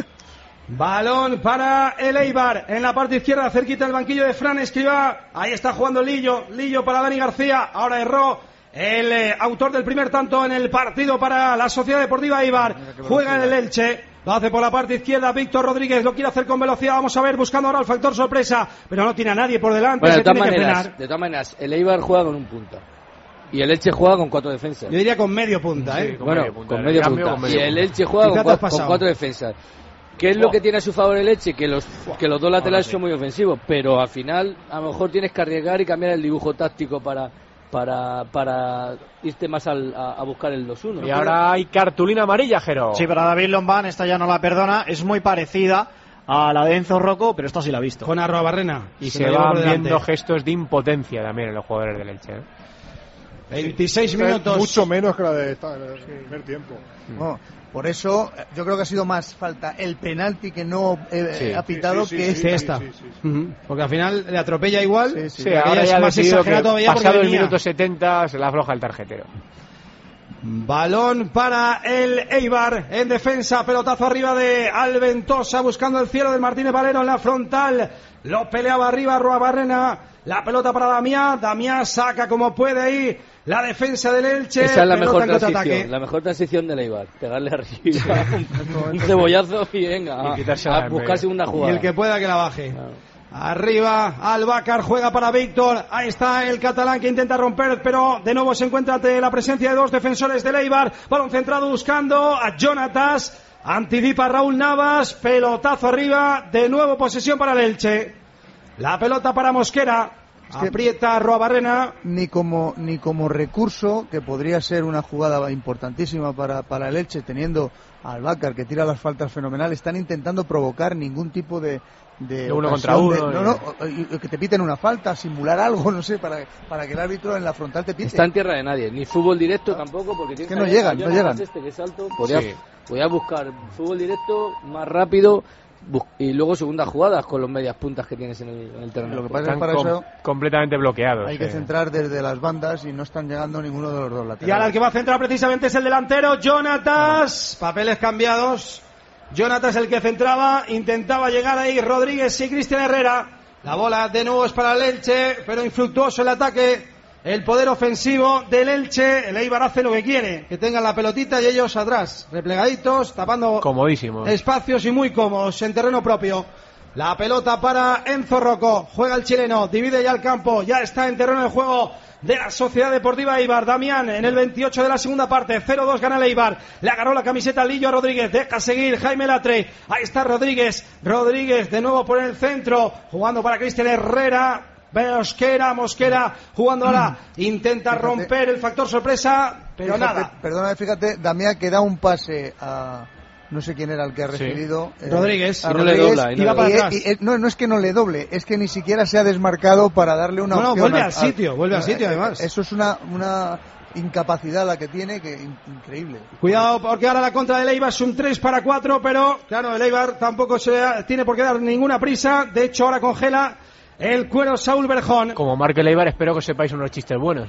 Balón para el Eibar en la parte izquierda, cerquita del banquillo de Fran Escribá. Ahí está jugando Lillo para Dani García. Ahora erró el autor del primer tanto en el partido para la Sociedad Deportiva Eibar. Juega en el Elche, lo hace por la parte izquierda Víctor Rodríguez, lo quiere hacer con velocidad. Vamos a ver, buscando ahora el factor sorpresa, pero no tiene a nadie por delante.
Bueno,
se tiene que frenar.
De todas maneras, el Eibar juega con un punta y el Elche juega con 4 defensas.
Yo diría con medio punta,
sí,
con medio
punta. Y el Elche juega con 4 defensas. ¿Qué es lo que tiene a su favor el Elche? Que los 2 laterales son muy ofensivos, pero al final a lo mejor tienes que arriesgar y cambiar el dibujo táctico para irte más a buscar el 2-1.
Y ahora hay cartulina amarilla, Jero.
Sí, para David Lombán, esta ya no la perdona, es muy parecida a la de Enzo Rocco, pero esta sí la ha visto.
Con Arruabarrena.
Y se van viendo gestos de impotencia también en los jugadores del Elche.
26 minutos.
Mucho menos que la de el primer tiempo.
No, por eso yo creo que ha sido más falta el penalti que no ha pitado que esta.
Porque al final le atropella igual.
Ahora ya ha decidido que pasado el minuto 70 se le afloja el tarjetero.
Balón para el Eibar en defensa, pelotazo arriba de Alventosa buscando el cielo del Martínez Valero en la frontal. Lo peleaba arriba Arruabarrena. La pelota para Damián saca como puede ahí la defensa del Elche.
Esa es la mejor transición del Eibar, pegarle arriba un cebollazo y venga a buscarse una jugada.
Y el que pueda que la baje. Arriba, Albacar juega para Víctor. Ahí está el catalán que intenta romper, pero de nuevo se encuentra ante la presencia de 2 defensores del Eibar. Balón centrado buscando a Jonatas. Anticipa Raúl Navas. Pelotazo arriba. De nuevo posesión para el Elche. La pelota para Mosquera. Aprieta Arruabarrena.
Ni como recurso, que podría ser una jugada importantísima para el Elche, teniendo a Albacar que tira las faltas fenomenales. Están intentando provocar ningún tipo de
uno contra uno.
Que te piten una falta, simular algo, no sé, para que el árbitro en la frontal te pite.
Está en tierra de nadie, ni fútbol directo tampoco, porque
es que no llegan.
Que es alto, podía buscar fútbol directo más rápido y luego segunda jugadas con los medias puntas que tienes en el terreno.
Lo que pasa es que para eso
completamente bloqueados.
Hay que centrar desde las bandas y no están llegando ninguno de los 2 laterales.
Y ahora el que va a centrar precisamente es el delantero Jonatas. Papeles cambiados. Jonatas el que centraba, intentaba llegar ahí Rodríguez y Cristian Herrera. La bola de nuevo es para el Elche, pero infructuoso el ataque. El poder ofensivo del Elche. El Eibar hace lo que quiere, que tengan la pelotita y ellos atrás, replegaditos, tapando
comodísimos
espacios y muy cómodos en terreno propio. La pelota para Enzo Rocco, juega el chileno, divide ya el campo, ya está en terreno de juego de la Sociedad Deportiva Eibar. Damián en el 28 de la segunda parte, 0-2 gana el Eibar. Le agarró la camiseta Lillo a Rodríguez, deja seguir Jaime Latre. Ahí está Rodríguez de nuevo por el centro, jugando para Cristian Herrera. Mosquera jugando ahora, intenta romper el factor sorpresa, pero nada.
Perdona, fíjate, Damián que da un pase a no sé quién era el que ha recibido.
Rodríguez.
A
Rodríguez,
no le dobla.
Y va para atrás.
No es que no le doble, es que ni siquiera se ha desmarcado para darle una opción.
Vuelve al sitio además.
Eso es una incapacidad la que tiene, que increíble.
Cuidado, porque ahora la contra del Eibar es un 3-4, pero claro, el Eibar tampoco tiene por qué dar ninguna prisa. De hecho, ahora congela el cuero Saúl Berjón.
Como marque el Eibar, espero que sepáis unos chistes buenos,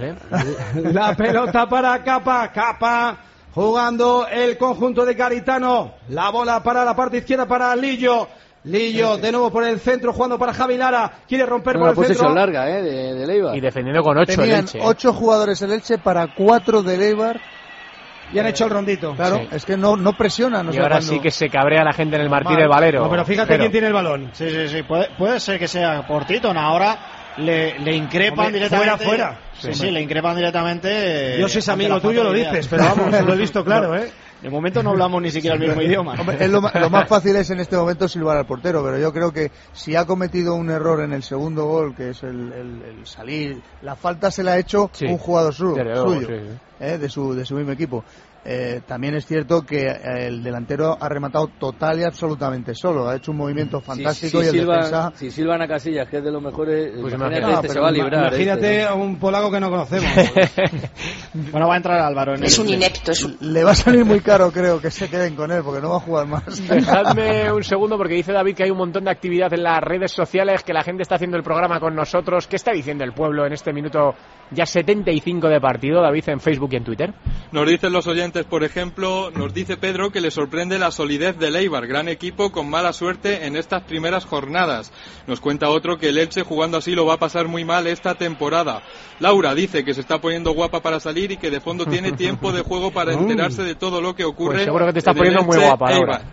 La pelota para Capa jugando el conjunto de Garitano. La bola para la parte izquierda para Lillo de nuevo por el centro, jugando para Javi Lara. Quiere romper por el centro. Una
posesión larga de Eibar.
Y defendiendo con 8 el Elche.
8 jugadores el Elche para 4 del Eibar.
Y han hecho el rondito.
Claro, sí. Es que no presionan.
Y ahora sí que se cabrea la gente en el Martínez Valero.
No, pero fíjate quién tiene el balón.
Sí. Puede ser que sea por Tito. Ahora le increpan directamente.
Fuera.
Sí, le increpan directamente.
Yo soy amigo tuyo, lo dices, pero vamos, lo he visto claro,
De momento no hablamos ni siquiera el mismo idioma.
Hombre, lo más fácil es en este momento silbar al portero, pero yo creo que si ha cometido un error en el segundo gol, que es el salir, la falta se la ha hecho un jugador suyo, de su mismo equipo. también es cierto que el delantero ha rematado total y absolutamente solo. Ha hecho un movimiento fantástico y el defensa...
Si silban a Casillas, que es de los mejores,
pues
se va a librar.
Imagínate a un polaco que no conocemos.
Bueno, va a entrar Álvaro.
Es un inepto.
Le va a salir muy caro, creo, que se queden con él, porque no va a jugar más.
Dejadme un segundo, porque dice David que hay un montón de actividad en las redes sociales, que la gente está haciendo el programa con nosotros. ¿Qué está diciendo el pueblo en este minuto ya 75 de partido, David, en Facebook y en Twitter?
Nos dicen los oyentes, por ejemplo, nos dice Pedro que le sorprende la solidez del Eibar, gran equipo con mala suerte en estas primeras jornadas. Nos cuenta otro que el Elche jugando así lo va a pasar muy mal esta temporada. Laura dice que se está poniendo guapa para salir y que de fondo tiene tiempo de juego para enterarse de todo lo que ocurre.
Pues seguro que te estás poniendo muy guapa, Laura.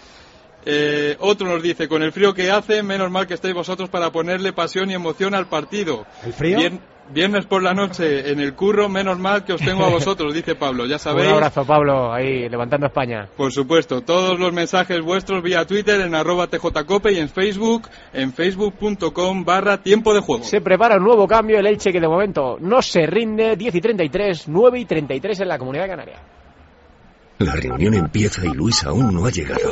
Otro nos dice, con el frío que hace, menos mal que estáis vosotros para ponerle pasión y emoción al partido.
¿El frío?
Viernes por la noche en el curro, menos mal que os tengo a vosotros, dice Pablo, ya sabéis.
Un abrazo, Pablo, ahí levantando España.
Por supuesto, todos los mensajes vuestros vía Twitter en @tjcope y en facebook.com/tiempo de juego.
Se prepara un nuevo cambio, el Elche que de momento no se rinde, 10:33, 9:33 en la Comunidad Canaria.
La reunión empieza y Luis aún no ha llegado.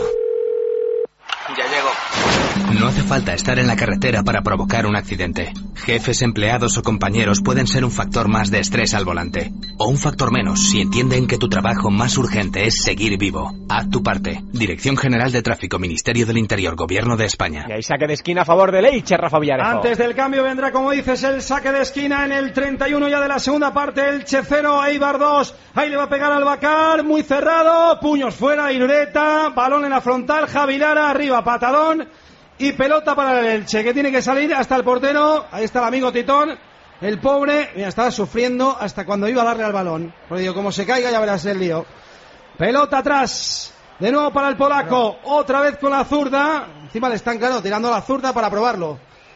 Ya llego.
No hace falta estar en la carretera para provocar un accidente. Jefes, empleados o compañeros pueden ser un factor más de estrés al volante. O un factor menos si entienden que tu trabajo más urgente es seguir vivo. Haz tu parte. Dirección General de Tráfico, Ministerio del Interior, Gobierno de España.
Y ahí saque de esquina a favor del Elche, Rafa Villarejo.
Antes del cambio vendrá, como dices, el saque de esquina en el 31 ya de la segunda parte. Elche 0, Eibar 2. Ahí le va a pegar al Bacar, muy cerrado. Puños fuera, Irureta. Balón en la frontal, Javi Lara, arriba, patadón. Y pelota para el Elche, que tiene que salir hasta el portero. Ahí está el amigo Titón. El pobre, mira, estaba sufriendo hasta cuando iba a darle al balón. Porque digo, como se caiga ya verás el lío. Pelota atrás. De nuevo para el polaco. Otra vez con la zurda. Encima le están, claro, tirando la zurda para probarlo.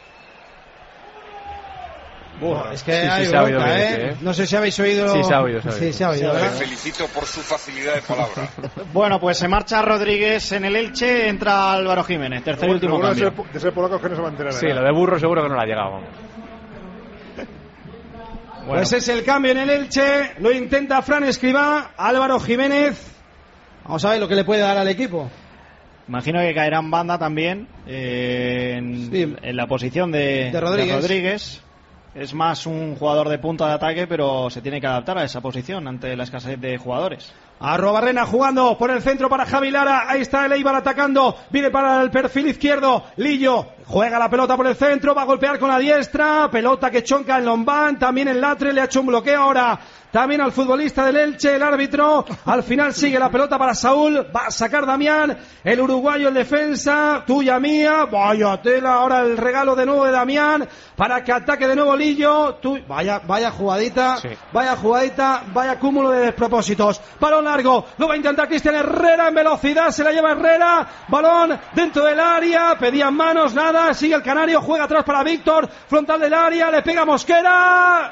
Es que hay bronca, No sé si habéis oído.
Sí, se ha oído.
Sí, se ha oído.
Le felicito por su facilidad de palabra.
Bueno, pues se marcha Rodríguez en el Elche, entra Álvaro Jiménez, tercer y último cambio.
De ser polacos que no se va a enterar.
Sí, lo de Burro seguro que no le ha llegado.
Bueno. Pues es el cambio en el Elche, lo intenta Fran Escribá, Álvaro Jiménez. Vamos a ver lo que le puede dar al equipo.
Imagino que caerá en banda también en la posición de Rodríguez. Es más un jugador de punta de ataque, pero se tiene que adaptar a esa posición ante la escasez de jugadores.
Arrobarrena jugando por el centro para Javi Lara. Ahí está el Eibar atacando. Viene para el perfil izquierdo. Lillo juega la pelota por el centro. Va a golpear con la diestra. Pelota que chonca en Lombán. También el Latre le ha hecho un bloqueo ahora. También al futbolista del Elche, el árbitro. Al final sigue la pelota para Saúl. Va a sacar Damián. El uruguayo, el defensa. Tuya, mía. Vaya tela. Ahora el regalo de nuevo de Damián. Para que ataque de nuevo Lillo. Vaya jugadita. Sí. Vaya jugadita. Vaya cúmulo de despropósitos. Balón largo. Lo va a intentar Cristian Herrera en velocidad. Se la lleva Herrera. Balón dentro del área. Pedían manos. Nada. Sigue el canario. Juega atrás para Víctor. Frontal del área. Le pega Mosquera.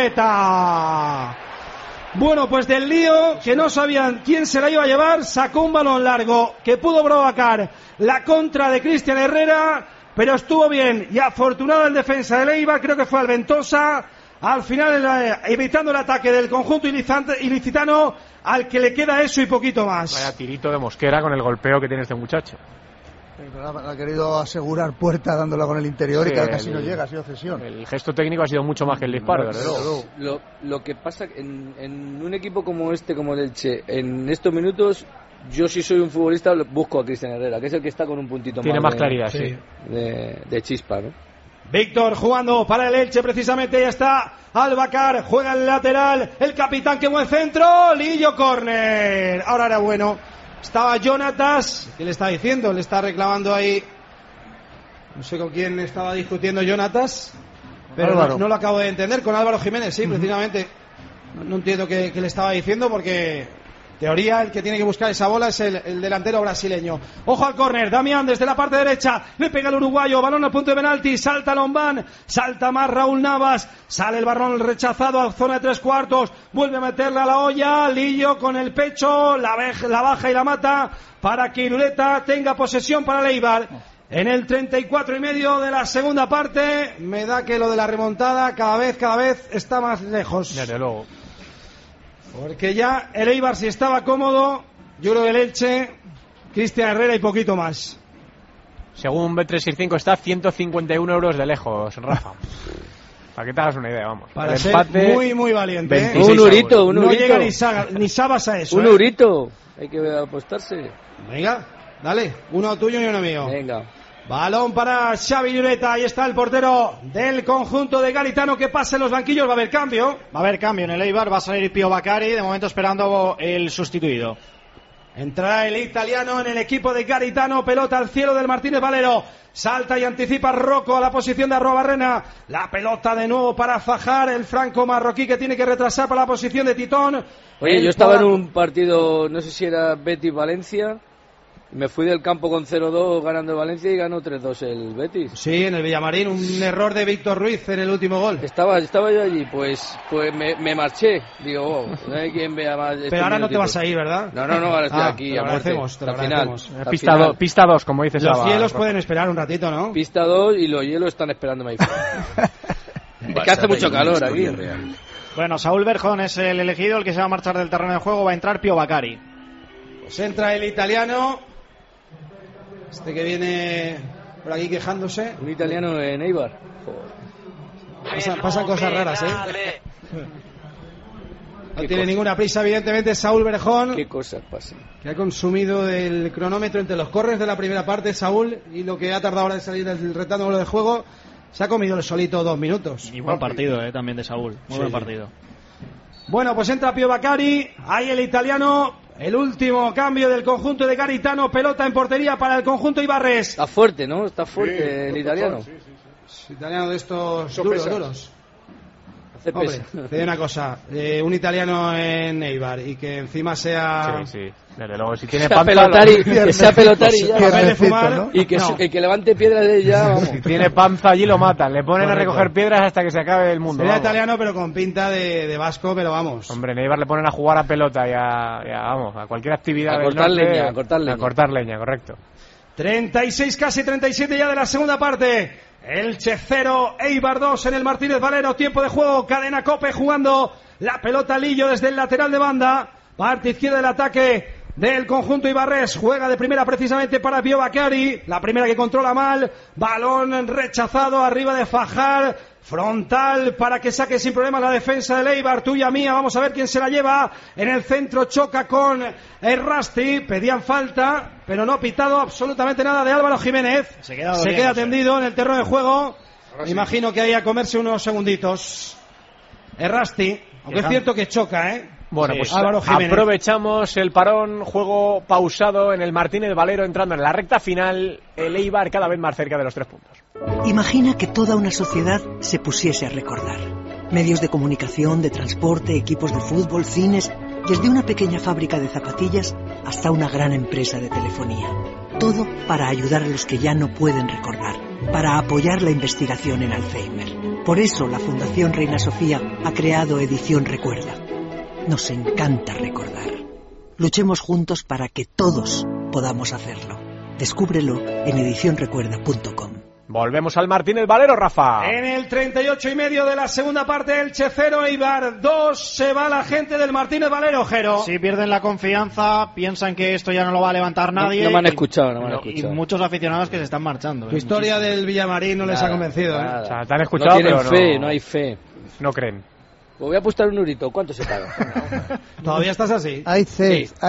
Irureta. Bueno, pues del lío, que no sabían quién se la iba a llevar, sacó un balón largo que pudo provocar la contra de Cristian Herrera, pero estuvo bien y afortunado el defensa de Eibar, creo que fue Alventosa, al final evitando el ataque del conjunto ilicitano, al que le queda eso y poquito más.
Vaya tirito de Mosquera con el golpeo que tiene este muchacho.
Ha querido asegurar puerta dándola con el interior, sí, y casi no llega, ha sido cesión.
El gesto técnico ha sido mucho más que el disparo, ¿verdad?
Lo que pasa en un equipo como este, como el Elche, en estos minutos, yo si soy un futbolista busco a Cristian Herrera, que es el que está con un puntito
tiene más claridad, sí.
De chispa, ¿no?
Víctor jugando para el Elche, precisamente ya está Albacar, juega el lateral, el capitán, que buen centro, Lillo, córner. Ahora era bueno. Estaba Jonatas, ¿qué le está diciendo? Le está reclamando ahí. No sé con quién estaba discutiendo Jonatas, pero no lo acabo de entender. Con Álvaro Jiménez, sí, precisamente. No entiendo qué le estaba diciendo, porque teoría el que tiene que buscar esa bola es el delantero brasileño. Ojo al córner, Damián desde la parte derecha, le pega el uruguayo, balón al punto de penalti, salta Lombán, salta más Raúl Navas, sale el balón rechazado a zona de 3/4, vuelve a meterla a la olla, Lillo con el pecho, la baja y la mata para que Irureta tenga posesión para el Eibar. En el 34,5 de la segunda parte, me da que lo de la remontada cada vez está más lejos.
Desde luego.
Porque ya el Eibar, si estaba cómodo, yo creo que el Elche, Cristian Herrera y poquito más.
Según Bet365 está 151 euros de lejos, Rafa. Para que te hagas una idea, vamos.
Para ser muy, muy valiente.
Un eurito.
No llega ni Sabas a eso.
Un eurito. Hay que apostarse.
Venga, dale. Uno tuyo y uno mío.
Venga.
Balón para Xavi Lloreta. Ahí está el portero del conjunto de Garitano. Que pasa en los banquillos. Va a haber cambio.
Va a haber cambio en el Eibar. Va a salir Pío Baccari. De momento esperando el sustituido.
Entra el italiano en el equipo de Garitano. Pelota al cielo del Martínez Valero. Salta y anticipa Rocco a la posición de Arruabarrena. La pelota de nuevo para Fajar, el franco marroquí que tiene que retrasar para la posición de Titón.
Oye, yo estaba en un partido, no sé si era Betis-Valencia. Me fui del campo con 0-2 ganando el Valencia y ganó 3-2 el Betis.
Sí, en el Villamarín, un error de Víctor Ruiz en el último gol.
Estaba yo allí, pues me marché. Digo, no hay quien vea más.
Pero ahora no te vas a ir, ¿verdad?
No, ahora estoy aquí.
Te lo agradecemos, te lo agradecemos.
Pista 2, como dices.
Los hielos pueden esperar un ratito, ¿no?
Pista 2 y los hielos están esperándome ahí fuera. Es que hace mucho calor aquí.
Bueno, Saúl Berjón es el elegido, el que se va a marchar del terreno de juego. Va a entrar Pío Baccari.
Pues entra el italiano. Este que viene por aquí quejándose.
Un italiano en Eibar.
Pasan cosas raras, ¿eh? No tiene ninguna prisa, evidentemente, Saúl Berjón.
¿Qué cosas pasan?
Que ha consumido el cronómetro entre los corners de la primera parte, Saúl, y lo que ha tardado ahora de salir del rectángulo de juego. Se ha comido el solito 2 minutos.
Y buen partido, también de Saúl. Muy buen partido.
Bueno, pues entra Pío Baccari. Ahí el italiano. El último cambio del conjunto de Garitano. Pelota en portería para el conjunto Ibarres.
Está fuerte, ¿no? Está fuerte el italiano.
Sí. Italiano de estos duros. Hombre, te digo una cosa, un italiano en Eibar y que encima sea...
Sí, desde luego, si tiene
panza... Que sea pelotari ya. ¿No? Y que levante piedras de ella, vamos.
Si tiene panza allí lo matan, le ponen a recoger piedras hasta que se acabe el mundo.
Sería italiano pero con pinta de vasco, pero vamos.
Hombre, en Eibar le ponen a jugar a pelota y a cualquier actividad.
A cortar leña,
a cortar leña, correcto.
36, casi 37 ya de la segunda parte. Elche 0, Eibar 2 en el Martínez Valero. Tiempo de juego, cadena Cope jugando la pelota Lillo desde el lateral de banda. Parte izquierda del ataque del conjunto ibarrés. Juega de primera precisamente para Pío Baccari. La primera que controla mal. Balón rechazado arriba de Fajar. Frontal para que saque sin problema la defensa del Eibar, tuya mía, vamos a ver quién se la lleva. En el centro choca con Errasti, pedían falta, pero no ha pitado absolutamente nada de Álvaro Jiménez. Se queda tendido en el terreno de juego. Imagino que hay a comerse unos segunditos. Errasti, aunque es cierto que choca,
Bueno, pues aprovechamos el parón, juego pausado en el Martínez Valero, entrando en la recta final, el Eibar cada vez más cerca de los 3 puntos.
Imagina que toda una sociedad se pusiese a recordar. Medios de comunicación, de transporte, equipos de fútbol, cines, desde una pequeña fábrica de zapatillas hasta una gran empresa de telefonía. Todo para ayudar a los que ya no pueden recordar, para apoyar la investigación en Alzheimer. Por eso la Fundación Reina Sofía ha creado Edición Recuerda. Nos encanta recordar. Luchemos juntos para que todos podamos hacerlo. Descúbrelo en edicionrecuerda.com.
Volvemos al Martínez Valero, Rafa.
En el 38 y medio de la segunda parte, Elche 0, Eibar 2. Se va la gente del Martínez Valero, Jero.
Si pierden la confianza, piensan que esto ya no lo va a levantar nadie.
No me han escuchado,
Y muchos aficionados que se están marchando.
La historia del Villamarín no les ha convencido.
O sea, te han escuchado,
no tienen
pero
fe, no hay fe.
No creen.
Voy a apostar un eurito. ¿Cuánto se paga?
¿Todavía estás así?
Hay C.
Sí.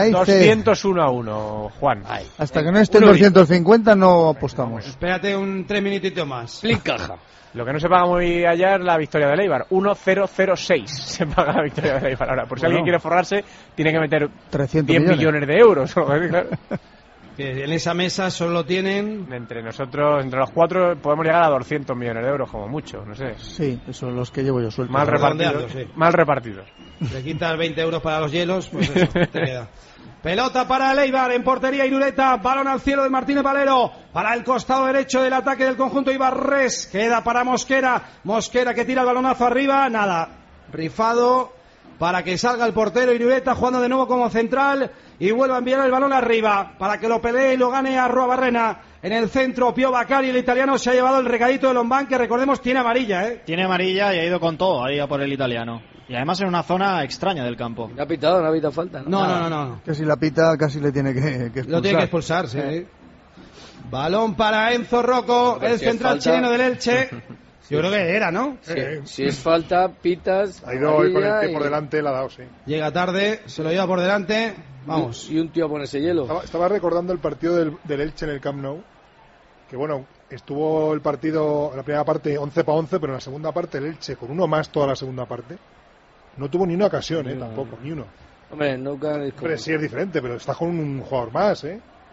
201-1, Juan.
Hasta que no estén 250 no apostamos.
Espérate 3 minutitos más.
Flip caja.
Lo que no se paga muy allá es la victoria del Eibar. 1-0-0-6 se paga la victoria del Eibar. Ahora, por si alguien quiere forrarse, tiene que meter 10 millones de euros. Claro.
Que en esa mesa solo tienen...
Entre nosotros, entre los 4, podemos llegar a 200 millones de euros, como mucho, no sé.
Sí, esos son los que llevo yo sueltos.
Mal repartidos. Sí. Mal repartidos.
Le quitas 20 euros para los hielos, pues eso, te queda. Pelota para el Eibar, en portería Irureta, balón al cielo de Martínez Valero, para el costado derecho del ataque del conjunto ibarrés, queda para Mosquera, que tira el balonazo arriba, nada, rifado, para que salga el portero Irureta jugando de nuevo como central, y vuelva a enviar el balón arriba, para que lo pelee y lo gane Arruabarrena. En el centro, Pío Baccari, el italiano, se ha llevado el recadito de Lombán, que recordemos tiene amarilla,
Tiene amarilla y ha ido con todo ahí a por el italiano. Y además en una zona extraña del campo.
¿No ha pitado? ¿No ha pitado falta?
No. Que si la pita casi le tiene que expulsar.
Lo tiene que expulsar, sí. Balón para Enzo Rocco, el central chileno del Elche. Yo creo que era, ¿no?
Si es falta, pitas.
Ha ido hoy con el pie por delante, la ha dado, sí.
Llega tarde, se lo lleva por delante. Vamos.
Y un tío a ponerse hielo.
Estaba recordando el partido del Elche en el Camp Nou. Que bueno, estuvo el partido, en la primera parte 11-11, pero en la segunda parte el Elche, con uno más toda la segunda parte, no tuvo ni una ocasión, tampoco, ni uno.
Hombre,
sí es diferente, pero está con un jugador más,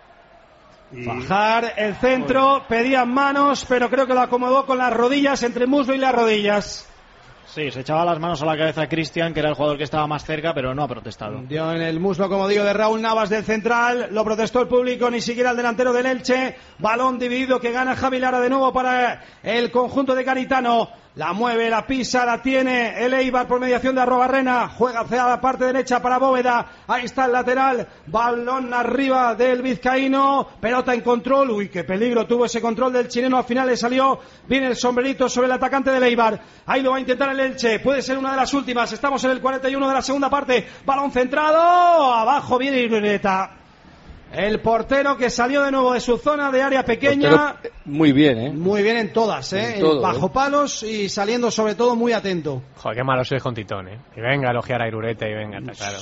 Fajar, el centro, pedían manos, pero creo que lo acomodó con las rodillas, entre el muslo y las rodillas.
Sí, se echaba las manos a la cabeza a Cristian, que era el jugador que estaba más cerca, pero no ha protestado.
Dio en el muslo, como digo, de Raúl Navas del central, lo protestó el público, ni siquiera el delantero del Elche. Balón dividido que gana Javi Lara de nuevo para el conjunto de Garitano. La mueve, la pisa, la tiene el Eibar por mediación de Arrobarrena. Juega hacia la parte derecha para Bóveda. Ahí está el lateral. Balón arriba del vizcaíno. Pelota en control. Uy, qué peligro tuvo ese control del chileno. Al final le salió bien el sombrerito sobre el atacante del Eibar. Ahí lo va a intentar el Elche. Puede ser una de las últimas. Estamos en el 41 de la segunda parte. Balón centrado. Abajo viene Irureta. El portero que salió de nuevo de su zona de área pequeña.
Portero, muy bien,
Muy bien en todas,
En todo,
bajo palos y saliendo sobre todo muy atento.
Joder, qué malo soy con Titón, Y venga a elogiar a Irureta y venga, está claro.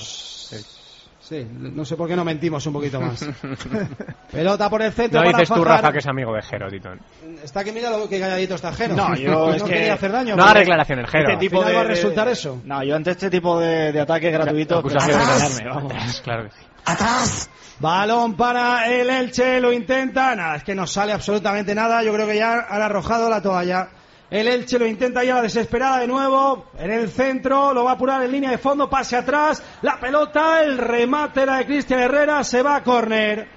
Sí, no sé por qué no mentimos un poquito más. Pelota por el centro.
No
para
dices tú,
Fajar.
Rafa, que es amigo de Jero, Titón.
Está que mira lo que calladito está Jero.
No, yo es
no
que
quería hacer daño.
No haga declaraciones, Jero.
Este tipo
va a resultar eso.
No, yo ante este tipo de ataques gratuitos
Acusación de
engañarme, vamos.
Claro que sí.
¡Atrás! Balón para el Elche, lo intenta. Nada, es que no sale absolutamente nada. Yo creo que ya han arrojado la toalla. El Elche lo intenta ya a la desesperada de nuevo. En el centro, lo va a apurar en línea de fondo, pase atrás. La pelota, el remate era de Cristian Herrera, se va a córner.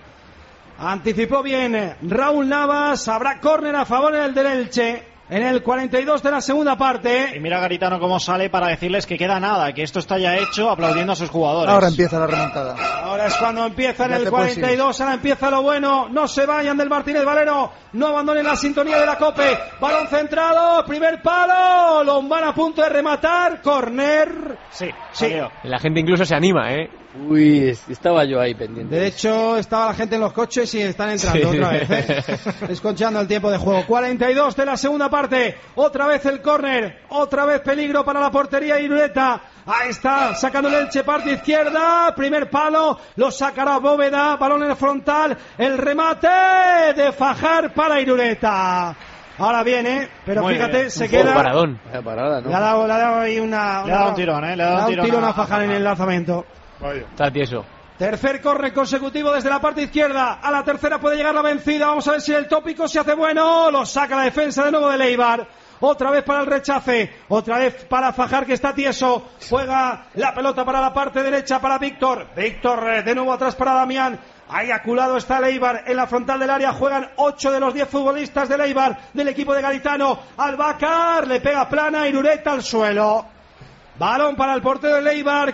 Anticipó bien Raúl Navas, habrá córner a favor del Elche. En el 42 de la segunda parte.
Y mira Garitano cómo sale para decirles que queda nada, que esto está ya hecho, aplaudiendo a sus jugadores.
Ahora empieza la remontada.
Ahora es cuando empieza en el 42, ahora empieza lo bueno. No se vayan del Martínez Valero, no abandonen la sintonía de la COPE. Balón centrado, primer palo, Lombán a punto de rematar, córner.
Sí, salió.
La gente incluso se anima,
Uy, estaba yo ahí pendiente.
De hecho, estaba la gente en los coches y están entrando otra vez, esconchando el tiempo de juego. 42 de la segunda parte, otra vez el córner, otra vez peligro para la portería Irureta. Ahí está, sacando el Elche, parte izquierda, primer palo, lo sacará Bóveda, balón en el frontal, el remate de Fajar para Irureta. Ahora viene, pero muy fíjate, bien. Se queda.
Paradón.
Parada, ¿no?
Le ha dado ahí
Le ha dado un tirón, Le ha dado un tirón
a Fajar en el lanzamiento.
Vaya.
Está tieso.
Tercer córner consecutivo desde la parte izquierda. A la tercera puede llegar la vencida. Vamos a ver si el tópico se hace bueno. Lo saca la defensa de nuevo de Eibar. Otra vez para el rechace. Otra vez para Fajar, que está tieso. Juega la pelota para la parte derecha para Víctor. Víctor de nuevo atrás para Damián. Ahí aculado está el Eibar en la frontal del área. Juegan 8 de los 10 futbolistas del Eibar, del equipo de Garitano. Albacar le pega plana, Irureta al suelo. Balón para el portero del Eibar,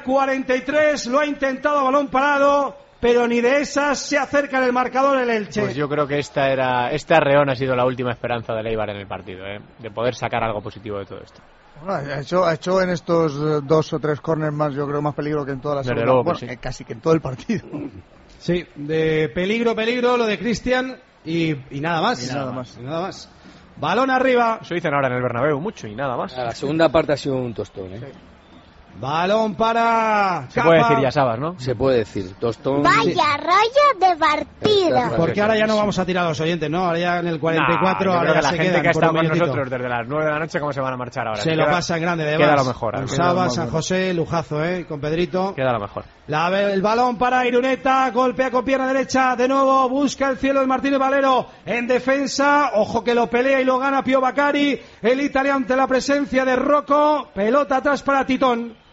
43, lo ha intentado, balón parado, pero ni de esas se acerca en el marcador el Elche.
Pues yo creo que este arreón ha sido la última esperanza del Eibar en el partido, de poder sacar algo positivo de todo esto.
Bueno, ha hecho en estos 2 o 3 corners más, yo creo, más peligro que en toda la segunda.
Luego,
bueno,
sí.
Casi que en todo el partido.
Sí, de peligro lo de Cristian y nada más.
Y nada más.
Balón arriba.
Eso dicen ahora en el Bernabéu, mucho y nada más.
La segunda parte ha sido un tostón,
Sí. Balón para
Se puede decir ya Sabas, ¿no?
Se puede decir, tostón.
Vaya rollo de partido.
Porque ahora ya no vamos a tirar a los oyentes, ¿no? Ahora ya en el 44,
ahora
ahora
ya
la
se
gente
que ha estado con
minutito.
nosotros desde las 9 de la noche, ¿cómo se van a marchar ahora?
Se lo pasa en grande de
Queda lo mejor.
Con Sabas, San José, lujazo, con Pedrito.
Queda lo mejor.
El balón para Irureta, golpea con pierna derecha, de nuevo busca el cielo el Martínez Valero en defensa, ojo que lo pelea y lo gana Pio Baccari, el italiano ante la presencia de Rocco, pelota atrás para Titón.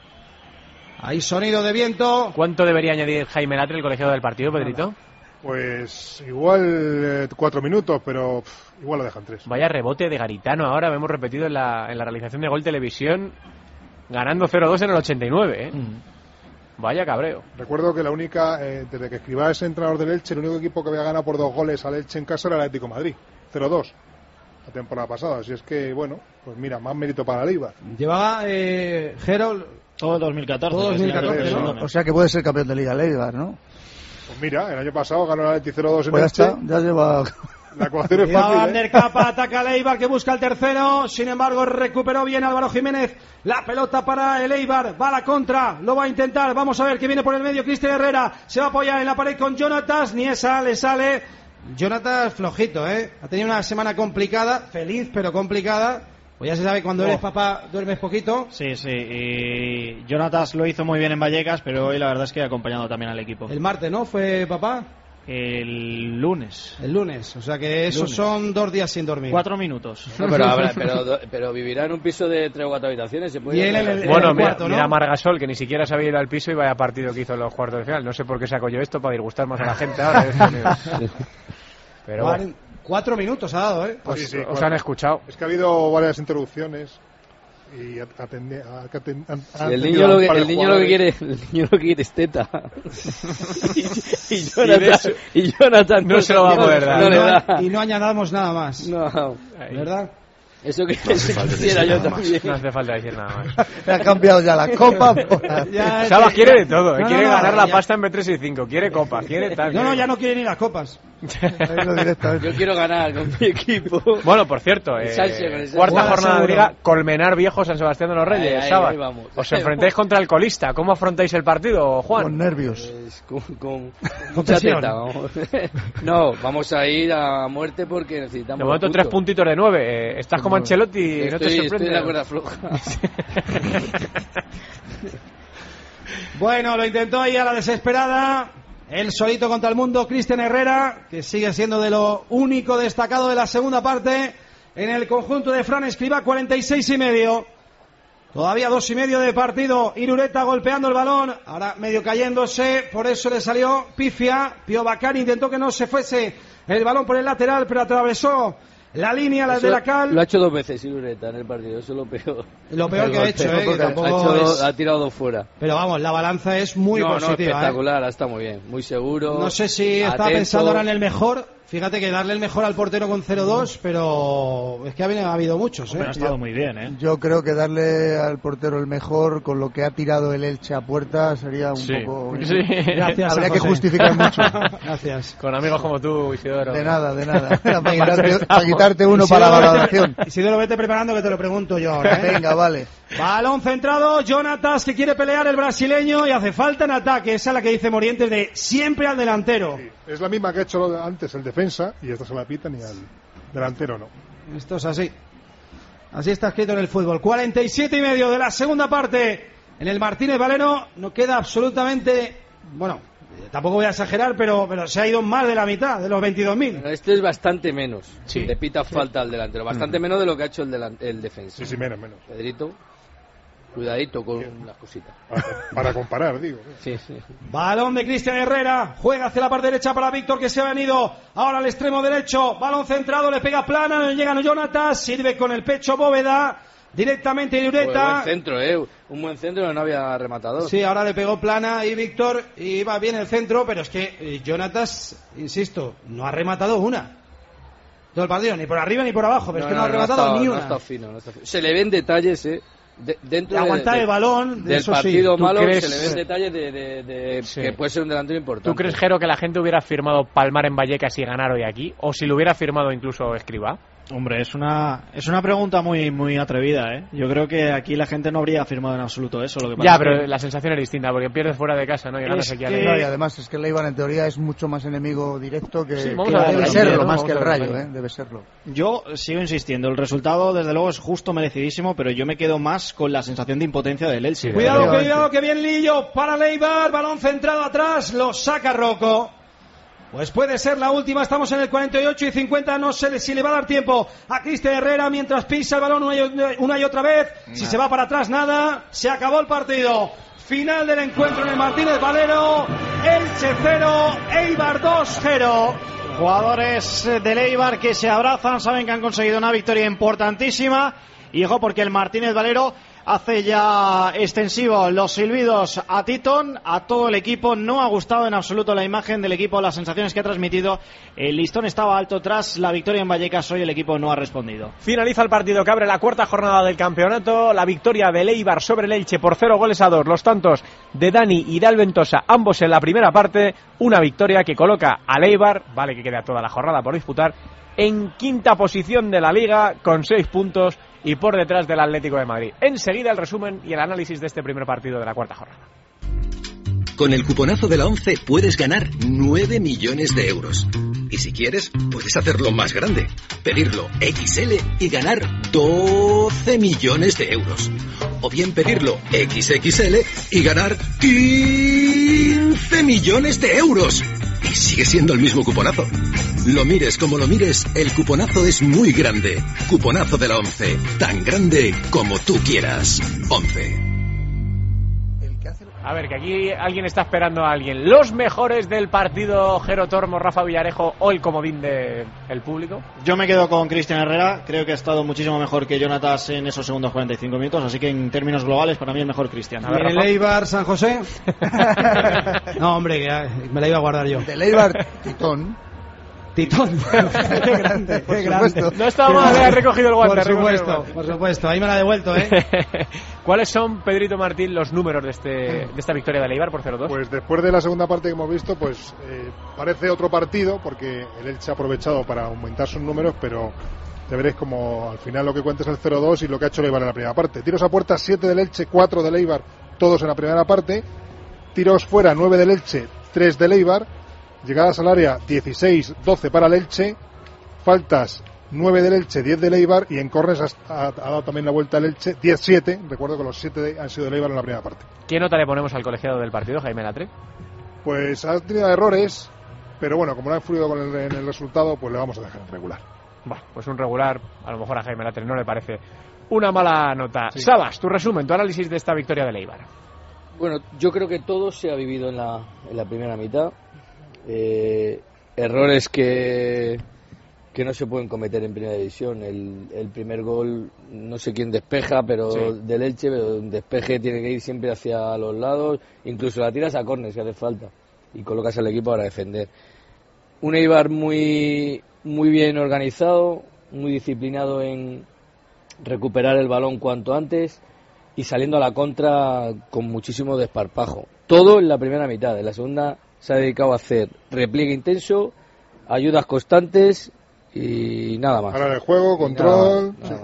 Hay sonido de viento.
¿Cuánto debería añadir Jaime Latre, el colegiado del partido, Pedrito?
Pues igual 4 minutos, pero igual lo dejan 3.
Vaya rebote de Garitano ahora, hemos repetido en la realización de Gol Televisión, ganando 0-2 en el 89, Vaya cabreo.
Recuerdo que la única, desde que Escribá es entrenador del Elche, el único equipo que había ganado por 2 goles al Elche en casa era el Atlético de Madrid, 0-2. la temporada pasada. Así es que, bueno, pues mira, más mérito para el Eibar.
Llevaba Gerol
todo 2014.
Todo 2014, ¿no?
O sea que puede ser campeón de Liga el Eibar, ¿no?
Pues mira, el año pasado ganó el Atleti 0-2 en
Pues
Elche.
ya lleva...
La ecuación es fácil,
Van der Capa, ataca el Eibar que busca el tercero. Sin embargo, recuperó bien Álvaro Jiménez. La pelota para el Eibar. Va a la contra. Lo va a intentar. Vamos a ver que viene por el medio Cristian Herrera. Se va a apoyar en la pared con Jonatas. Ni esa le sale. Jonatas flojito, ¿eh? Ha tenido una semana complicada. Feliz, pero complicada. Pues ya se sabe, cuando eres papá duermes poquito.
Sí. Y Jonatas lo hizo muy bien en Vallecas, pero hoy la verdad es que ha acompañado también al equipo.
El martes, ¿no? ¿Fue papá?
El lunes.
El lunes, o sea que esos son 2 días sin dormir.
4 minutos.
No, pero vivirá en un piso de 3 o 4 habitaciones. ¿Se puede
bueno,
el cuarto,
mira
¿no?
Margasol, que ni siquiera sabía ir al piso y vaya partido que hizo en los cuartos de final. No sé por qué saco yo esto para disgustar más a la gente ahora. Pero bueno.
4 minutos ha dado, ¿eh?
Pues sí, os han escuchado.
Es que ha habido varias interrupciones. Y
el niño lo que quiere es teta. y Jonathan
no se lo va a poder dar.
Y no añadamos nada más.
No.
¿Verdad?
Eso que quisiera yo también.
No hace falta decir nada más.
Me ha cambiado ya la copa.
Sabas quiere de todo. Quiere ganar la pasta en B3 y 5. Quiere copa. Quiere tal.
No, ya no quiere ni las copas.
Yo quiero ganar con mi equipo.
Bueno, por cierto, cuarta jornada de Liga, Colmenar Viejo, San Sebastián de los Reyes, sábado. Os enfrentáis contra el colista. ¿Cómo afrontáis el partido, Juan?
Con nervios.
Con mucha teta, vamos. No, vamos a ir a muerte porque necesitamos.
De momento 3 puntitos de 9. Estás como Ancelotti, no te sorprende.
Estoy en la cuerda floja.
Bueno, lo intentó ahí a la desesperada. El solito contra el mundo, Cristian Herrera, que sigue siendo de lo único destacado de la segunda parte en el conjunto de Fran Escribá, 46,5. Todavía 2,5 de partido. Irureta golpeando el balón, ahora medio cayéndose, por eso le salió pifia. Pío Bacari intentó que no se fuese el balón por el lateral, pero atravesó la línea, la de la cal.
Lo ha hecho 2 veces Irureta en el partido, eso es lo peor.
Lo peor que ha hecho, que tampoco
ha tirado 2 fuera.
Pero vamos, la balanza es muy positiva.
No, espectacular, está muy bien, muy seguro.
No sé si está pensando ahora en el mejor. Fíjate que darle el mejor al portero con 0-2, pero es que ha habido muchos.
Pero ha estado muy bien,
Yo creo que darle al portero el mejor con lo que ha tirado el Elche a puerta sería un poco...
Sí.
Gracias,
habría que justificar mucho.
Gracias.
Con amigos como tú, Isidoro.
De nada. Para quitarte uno para la valoración.
Isidoro, vete preparando que te lo pregunto yo ahora.
Venga, vale.
Balón centrado, Jonatas que quiere pelear el brasileño y hace falta en ataque. Esa es la que dice Morientes de siempre al delantero.
Sí, es la misma que ha hecho antes el defensa y esta se la pitan y al delantero no.
Esto es así. Así está escrito en el fútbol. 47,5 de la segunda parte. En el Martínez Valero no queda absolutamente... Bueno, tampoco voy a exagerar, pero se ha ido más de la mitad, de los 22.000.
Este es bastante menos.
Sí.
Le pita falta al delantero. Bastante menos de lo que ha hecho el defensa.
Sí, menos.
Pedrito, cuidadito con las cositas.
Para comparar, digo.
Sí.
Balón de Cristian Herrera. Juega hacia la parte derecha para Víctor, que se ha venido ahora al extremo derecho. Balón centrado, le pega plana, no llega Jonatas. Sirve con el pecho Bóveda. Directamente Irureta.
Un buen centro, no había rematador.
Sí, ahora le pegó plana y Víctor, y va bien el centro, pero es que Jonatas, insisto, no ha rematado una. Todo el partido, ni por arriba ni por abajo, pero es que no ha rematado ni una.
No está fino. Se le ven detalles, dentro
de aguantar el balón
del
eso
partido
sí.
malo, se le ven detalles de que puede ser un delantero importante.
¿Tú crees, Jero, que la gente hubiera firmado Palmar en Vallecas y ganar hoy aquí? ¿O si lo hubiera firmado incluso Escribá?
Hombre, es una pregunta muy atrevida, Yo creo que aquí la gente no habría firmado en absoluto eso. Lo que pasa
pero la sensación es distinta, porque pierdes fuera de casa, ¿no? Y
y además es que el Eibar en teoría es mucho más enemigo directo que...
debe
serlo, más que el Rayo, debe serlo.
Yo sigo insistiendo, el resultado desde luego es justo, merecidísimo, pero yo me quedo más con la sensación de impotencia del Elche.
Cuidado, que bien Lillo para el Eibar, balón centrado atrás, lo saca Rocco. Pues puede ser la última, estamos en el 48 y 50, no sé si le va a dar tiempo a Cristian Herrera mientras pisa el balón una y otra vez. Si se va para atrás, nada, se acabó el partido. Final del encuentro en el Martínez Valero, Elche 0, Eibar 2-0.
Jugadores del Eibar que se abrazan, saben que han conseguido una victoria importantísima. Y ojo, porque el Martínez Valero hace ya extensivo los silbidos a Titon, a todo el equipo. No ha gustado en absoluto la imagen del equipo, las sensaciones que ha transmitido. El listón estaba alto tras la victoria en Vallecas, hoy el equipo no ha respondido.
Finaliza el partido que abre la cuarta jornada del campeonato, la victoria del Eibar sobre el Elche por 0-2, los tantos de Dani y de Alventosa, ambos en la primera parte, una victoria que coloca al Eibar, vale que queda toda la jornada por disputar, en quinta posición de la Liga con 6 puntos y por detrás del Atlético de Madrid. Enseguida el resumen y el análisis de este primer partido de la cuarta jornada.
Con el cuponazo de la 11 puedes ganar 9 millones de euros. Y si quieres, puedes hacerlo más grande. Pedirlo XL y ganar 12 millones de euros. O bien pedirlo XXL y ganar 15 millones de euros. Y sigue siendo el mismo cuponazo. Lo mires como lo mires, el cuponazo es muy grande. Cuponazo de la 11. Tan grande como tú quieras. 11.
A ver, que aquí alguien está esperando a alguien. Los mejores del partido, Jero Tormo, Rafa Villarejo o el comodín del público.
Yo me quedo con Cristian Herrera. Creo que ha estado muchísimo mejor que Jonatas en esos segundos 45 minutos. Así que en términos globales, para mí el mejor Cristian.
¿Y en el Eibar San José? No, hombre, que me la iba a guardar yo.
Del Eibar Titón.
Qué grande, qué grande.
No estaba mal, ha recogido el guante.
Por supuesto, ahí me la ha devuelto,
¿Cuáles son, Pedrito Martín, los números de esta victoria del Eibar por 0-2?
Pues después de la segunda parte que hemos visto, pues parece otro partido, porque el Elche ha aprovechado para aumentar sus números, pero ya veréis como al final lo que cuenta es el 0-2 y lo que ha hecho el Eibar en la primera parte. Tiros a puerta, 7 del Elche, 4 del Eibar, todos en la primera parte. Tiros fuera, 9 del Elche, 3 del Eibar. Llegadas al área 16-12 para el Elche, faltas 9 del Elche, 10 del Eibar, y en córneres ha dado también la vuelta al Elche, 10-7, recuerdo que los 7 han sido del Eibar en la primera parte.
¿Qué nota le ponemos al colegiado del partido, Jaime Latre?
Pues ha tenido errores, pero bueno, como no ha influido en el resultado, pues le vamos a dejar en regular.
Bueno, pues un regular, a lo mejor a Jaime Latre no le parece una mala nota. Sí. Sabas, tu resumen, tu análisis de esta victoria del Eibar.
Bueno, yo creo que todo se ha vivido en la primera mitad. Errores que no se pueden cometer en primera división. El primer gol, no sé quién despeja, pero sí, del Elche, pero un despeje tiene que ir siempre hacia los lados, incluso la tiras a córner si hace falta y colocas al equipo para defender. Un Eibar muy bien organizado, muy disciplinado en recuperar el balón cuanto antes y saliendo a la contra con muchísimo desparpajo. Todo en la primera mitad. En la segunda se ha dedicado a hacer repliegue intenso, ayudas constantes y nada más.
Para el juego, control.
Nada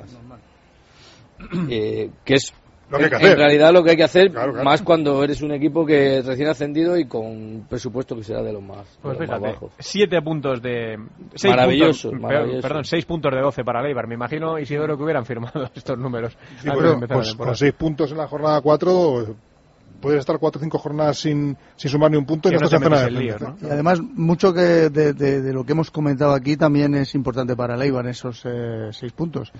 más. Que es
lo que hay que hacer.
En realidad lo que hay que hacer,
claro.
Más cuando eres un equipo que es recién ascendido y con un presupuesto que será de los más,
pues
de los más bajos.
7 puntos de...
Maravilloso.
Perdón, 6 puntos de 12 para el Eibar. Me imagino, Isidoro, que hubieran firmado estos números.
Sí, pues con 6 puntos en la jornada 4... Puedes estar 4 o 5 jornadas sin sumar ni un punto y no estás en zona de lío, ¿no?
Y además, mucho que de lo que hemos comentado aquí también es importante para el Eibar, esos 6 puntos.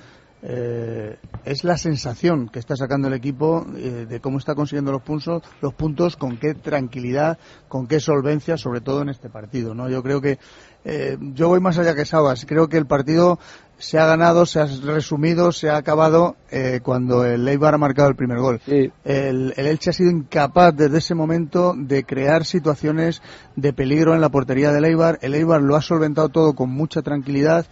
Es la sensación que está sacando el equipo de cómo está consiguiendo los puntos, con qué tranquilidad, con qué solvencia, sobre todo en este partido, ¿no? Yo creo que yo voy más allá que Sabas. Creo que el partido se ha ganado, se ha resumido, se ha acabado cuando el Eibar ha marcado el primer gol.
Sí.
El Elche ha sido incapaz desde ese momento de crear situaciones de peligro en la portería del Eibar. El Eibar lo ha solventado todo con mucha tranquilidad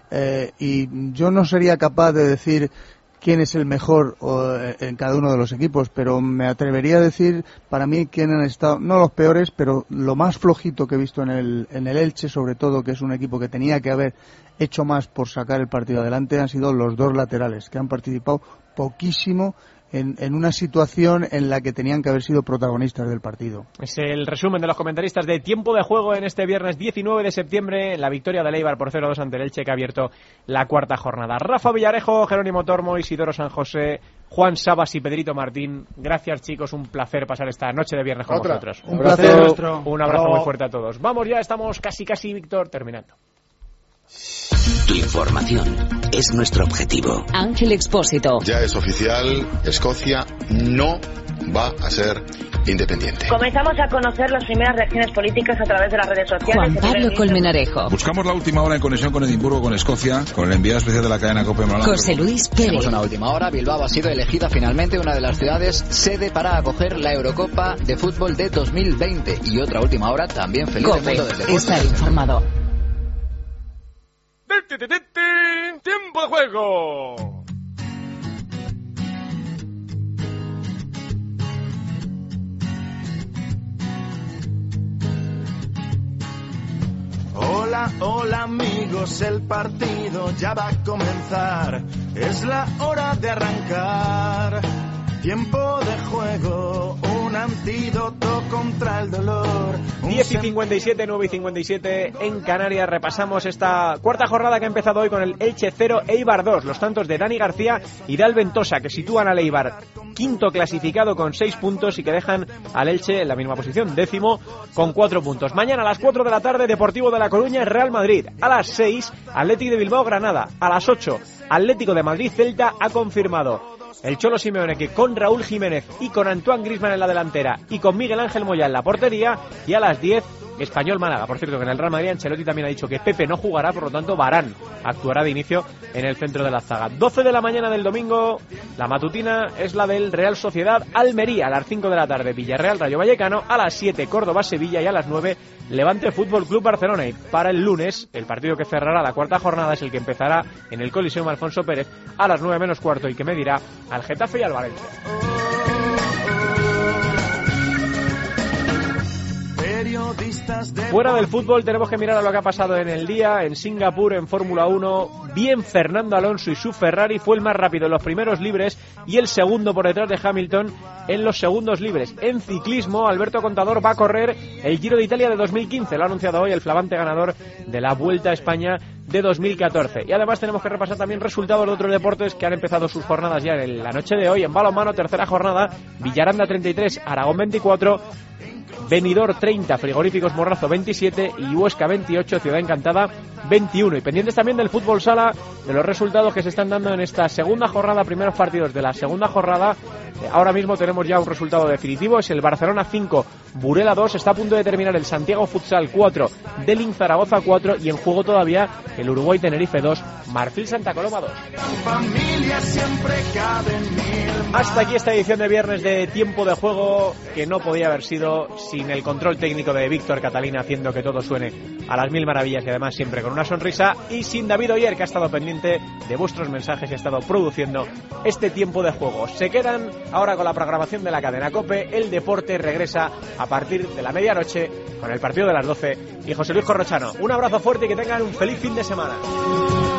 y yo no sería capaz de decir quién es el mejor en cada uno de los equipos, pero me atrevería a decir para mí quién han estado, no los peores, pero lo más flojito que he visto en el Elche, sobre todo, que es un equipo que tenía que haber hecho más por sacar el partido adelante, han sido los dos laterales, que han participado poquísimo en una situación en la que tenían que haber sido protagonistas del partido.
Es el resumen de los comentaristas de tiempo de juego en este viernes 19 de septiembre, la victoria del Eibar por 0-2 ante el Elche, que ha abierto la cuarta jornada. Rafa Villarejo, Jerónimo Tormo, Isidoro San José, Juan Sabas y Pedrito Martín, gracias chicos, un placer pasar esta noche de viernes con vosotros.
Un placer nuestro.
Un abrazo muy fuerte a todos. Vamos ya, estamos casi Víctor, terminando.
Tu información es nuestro objetivo.
Ángel Expósito.
Ya es oficial, Escocia no va a ser independiente.
Comenzamos a conocer las primeras reacciones políticas a través de las redes sociales.
Juan Pablo Colmenarejo.
Buscamos la última hora en conexión con Edimburgo, con Escocia, con el enviado especial de la cadena COPE.
José Luis Pérez.
Tenemos una última hora. Bilbao ha sido elegida finalmente una de las ciudades sede para acoger la Eurocopa de fútbol de 2020. Y otra última hora también feliz del mundo del deporte.
Estar informado.
¡Tiempo de juego!
Hola, hola amigos, el partido ya va a comenzar. Es la hora de arrancar. Tiempo de juego, un antídoto contra el dolor.
10:57, 9:57 en Canarias. Repasamos esta cuarta jornada que ha empezado hoy con el Elche 0, Eibar 2. Los tantos de Dani García y de Alventosa, que sitúan al Eibar quinto clasificado con 6 puntos y que dejan al Elche en la misma posición, décimo con 4 puntos. Mañana a las 4 de la tarde, Deportivo de La Coruña, Real Madrid. A las 6, Athletic de Bilbao, Granada. A las 8, Atlético de Madrid, Celta. Ha confirmado el Cholo Simeone que con Raúl Jiménez y con Antoine Griezmann en la delantera y con Miguel Ángel Moya en la portería. Y a las 10, Español Málaga. Por cierto, que en el Real Madrid Ancelotti también ha dicho que Pepe no jugará, por lo tanto Varane actuará de inicio en el centro de la zaga. 12 de la mañana del domingo, la matutina es la del Real Sociedad Almería. A las 5 de la tarde, Villarreal Rayo Vallecano. A las 7, Córdoba Sevilla. Y a las 9, Levante Fútbol Club Barcelona. Y para el lunes, el partido que cerrará la cuarta jornada es el que empezará en el Coliseum Alfonso Pérez a las 9 menos cuarto y que medirá al Getafe y al Valencia. Fuera del fútbol tenemos que mirar a lo que ha pasado en el día, en Singapur, en Fórmula 1. Bien Fernando Alonso y su Ferrari, fue el más rápido en los primeros libres y el segundo por detrás de Hamilton en los segundos libres. En ciclismo, Alberto Contador va a correr el Giro de Italia de 2015, lo ha anunciado hoy el flamante ganador de la Vuelta a España de 2014. Y además tenemos que repasar también resultados de otros deportes que han empezado sus jornadas ya en la noche de hoy. En balonmano, tercera jornada, Villaranda 33, Aragón 24, Benidorm 30, Frigoríficos Morrazo 27 y Huesca 28, Ciudad Encantada 21. Y pendientes también del fútbol sala, de los resultados que se están dando en esta segunda jornada, primeros partidos de la segunda jornada. Ahora mismo tenemos ya un resultado definitivo, es el Barcelona 5, Burela 2, está a punto de terminar el Santiago Futsal 4, Delin Zaragoza 4 y en juego todavía el Uruguay Tenerife 2, Marfil Santa Coloma 2. Hasta aquí esta edición de viernes de Tiempo de Juego, que no podía haber sido sin el control técnico de Víctor Catalina, haciendo que todo suene a las mil maravillas y además siempre con una sonrisa, y sin David Oyer, que ha estado pendiente de vuestros mensajes y ha estado produciendo este Tiempo de Juego. Se quedan ahora con la programación de la cadena COPE. El deporte regresa a partir de la medianoche con el partido de las 12 y José Luis Corrochano. Un abrazo fuerte y que tengan un feliz fin de semana.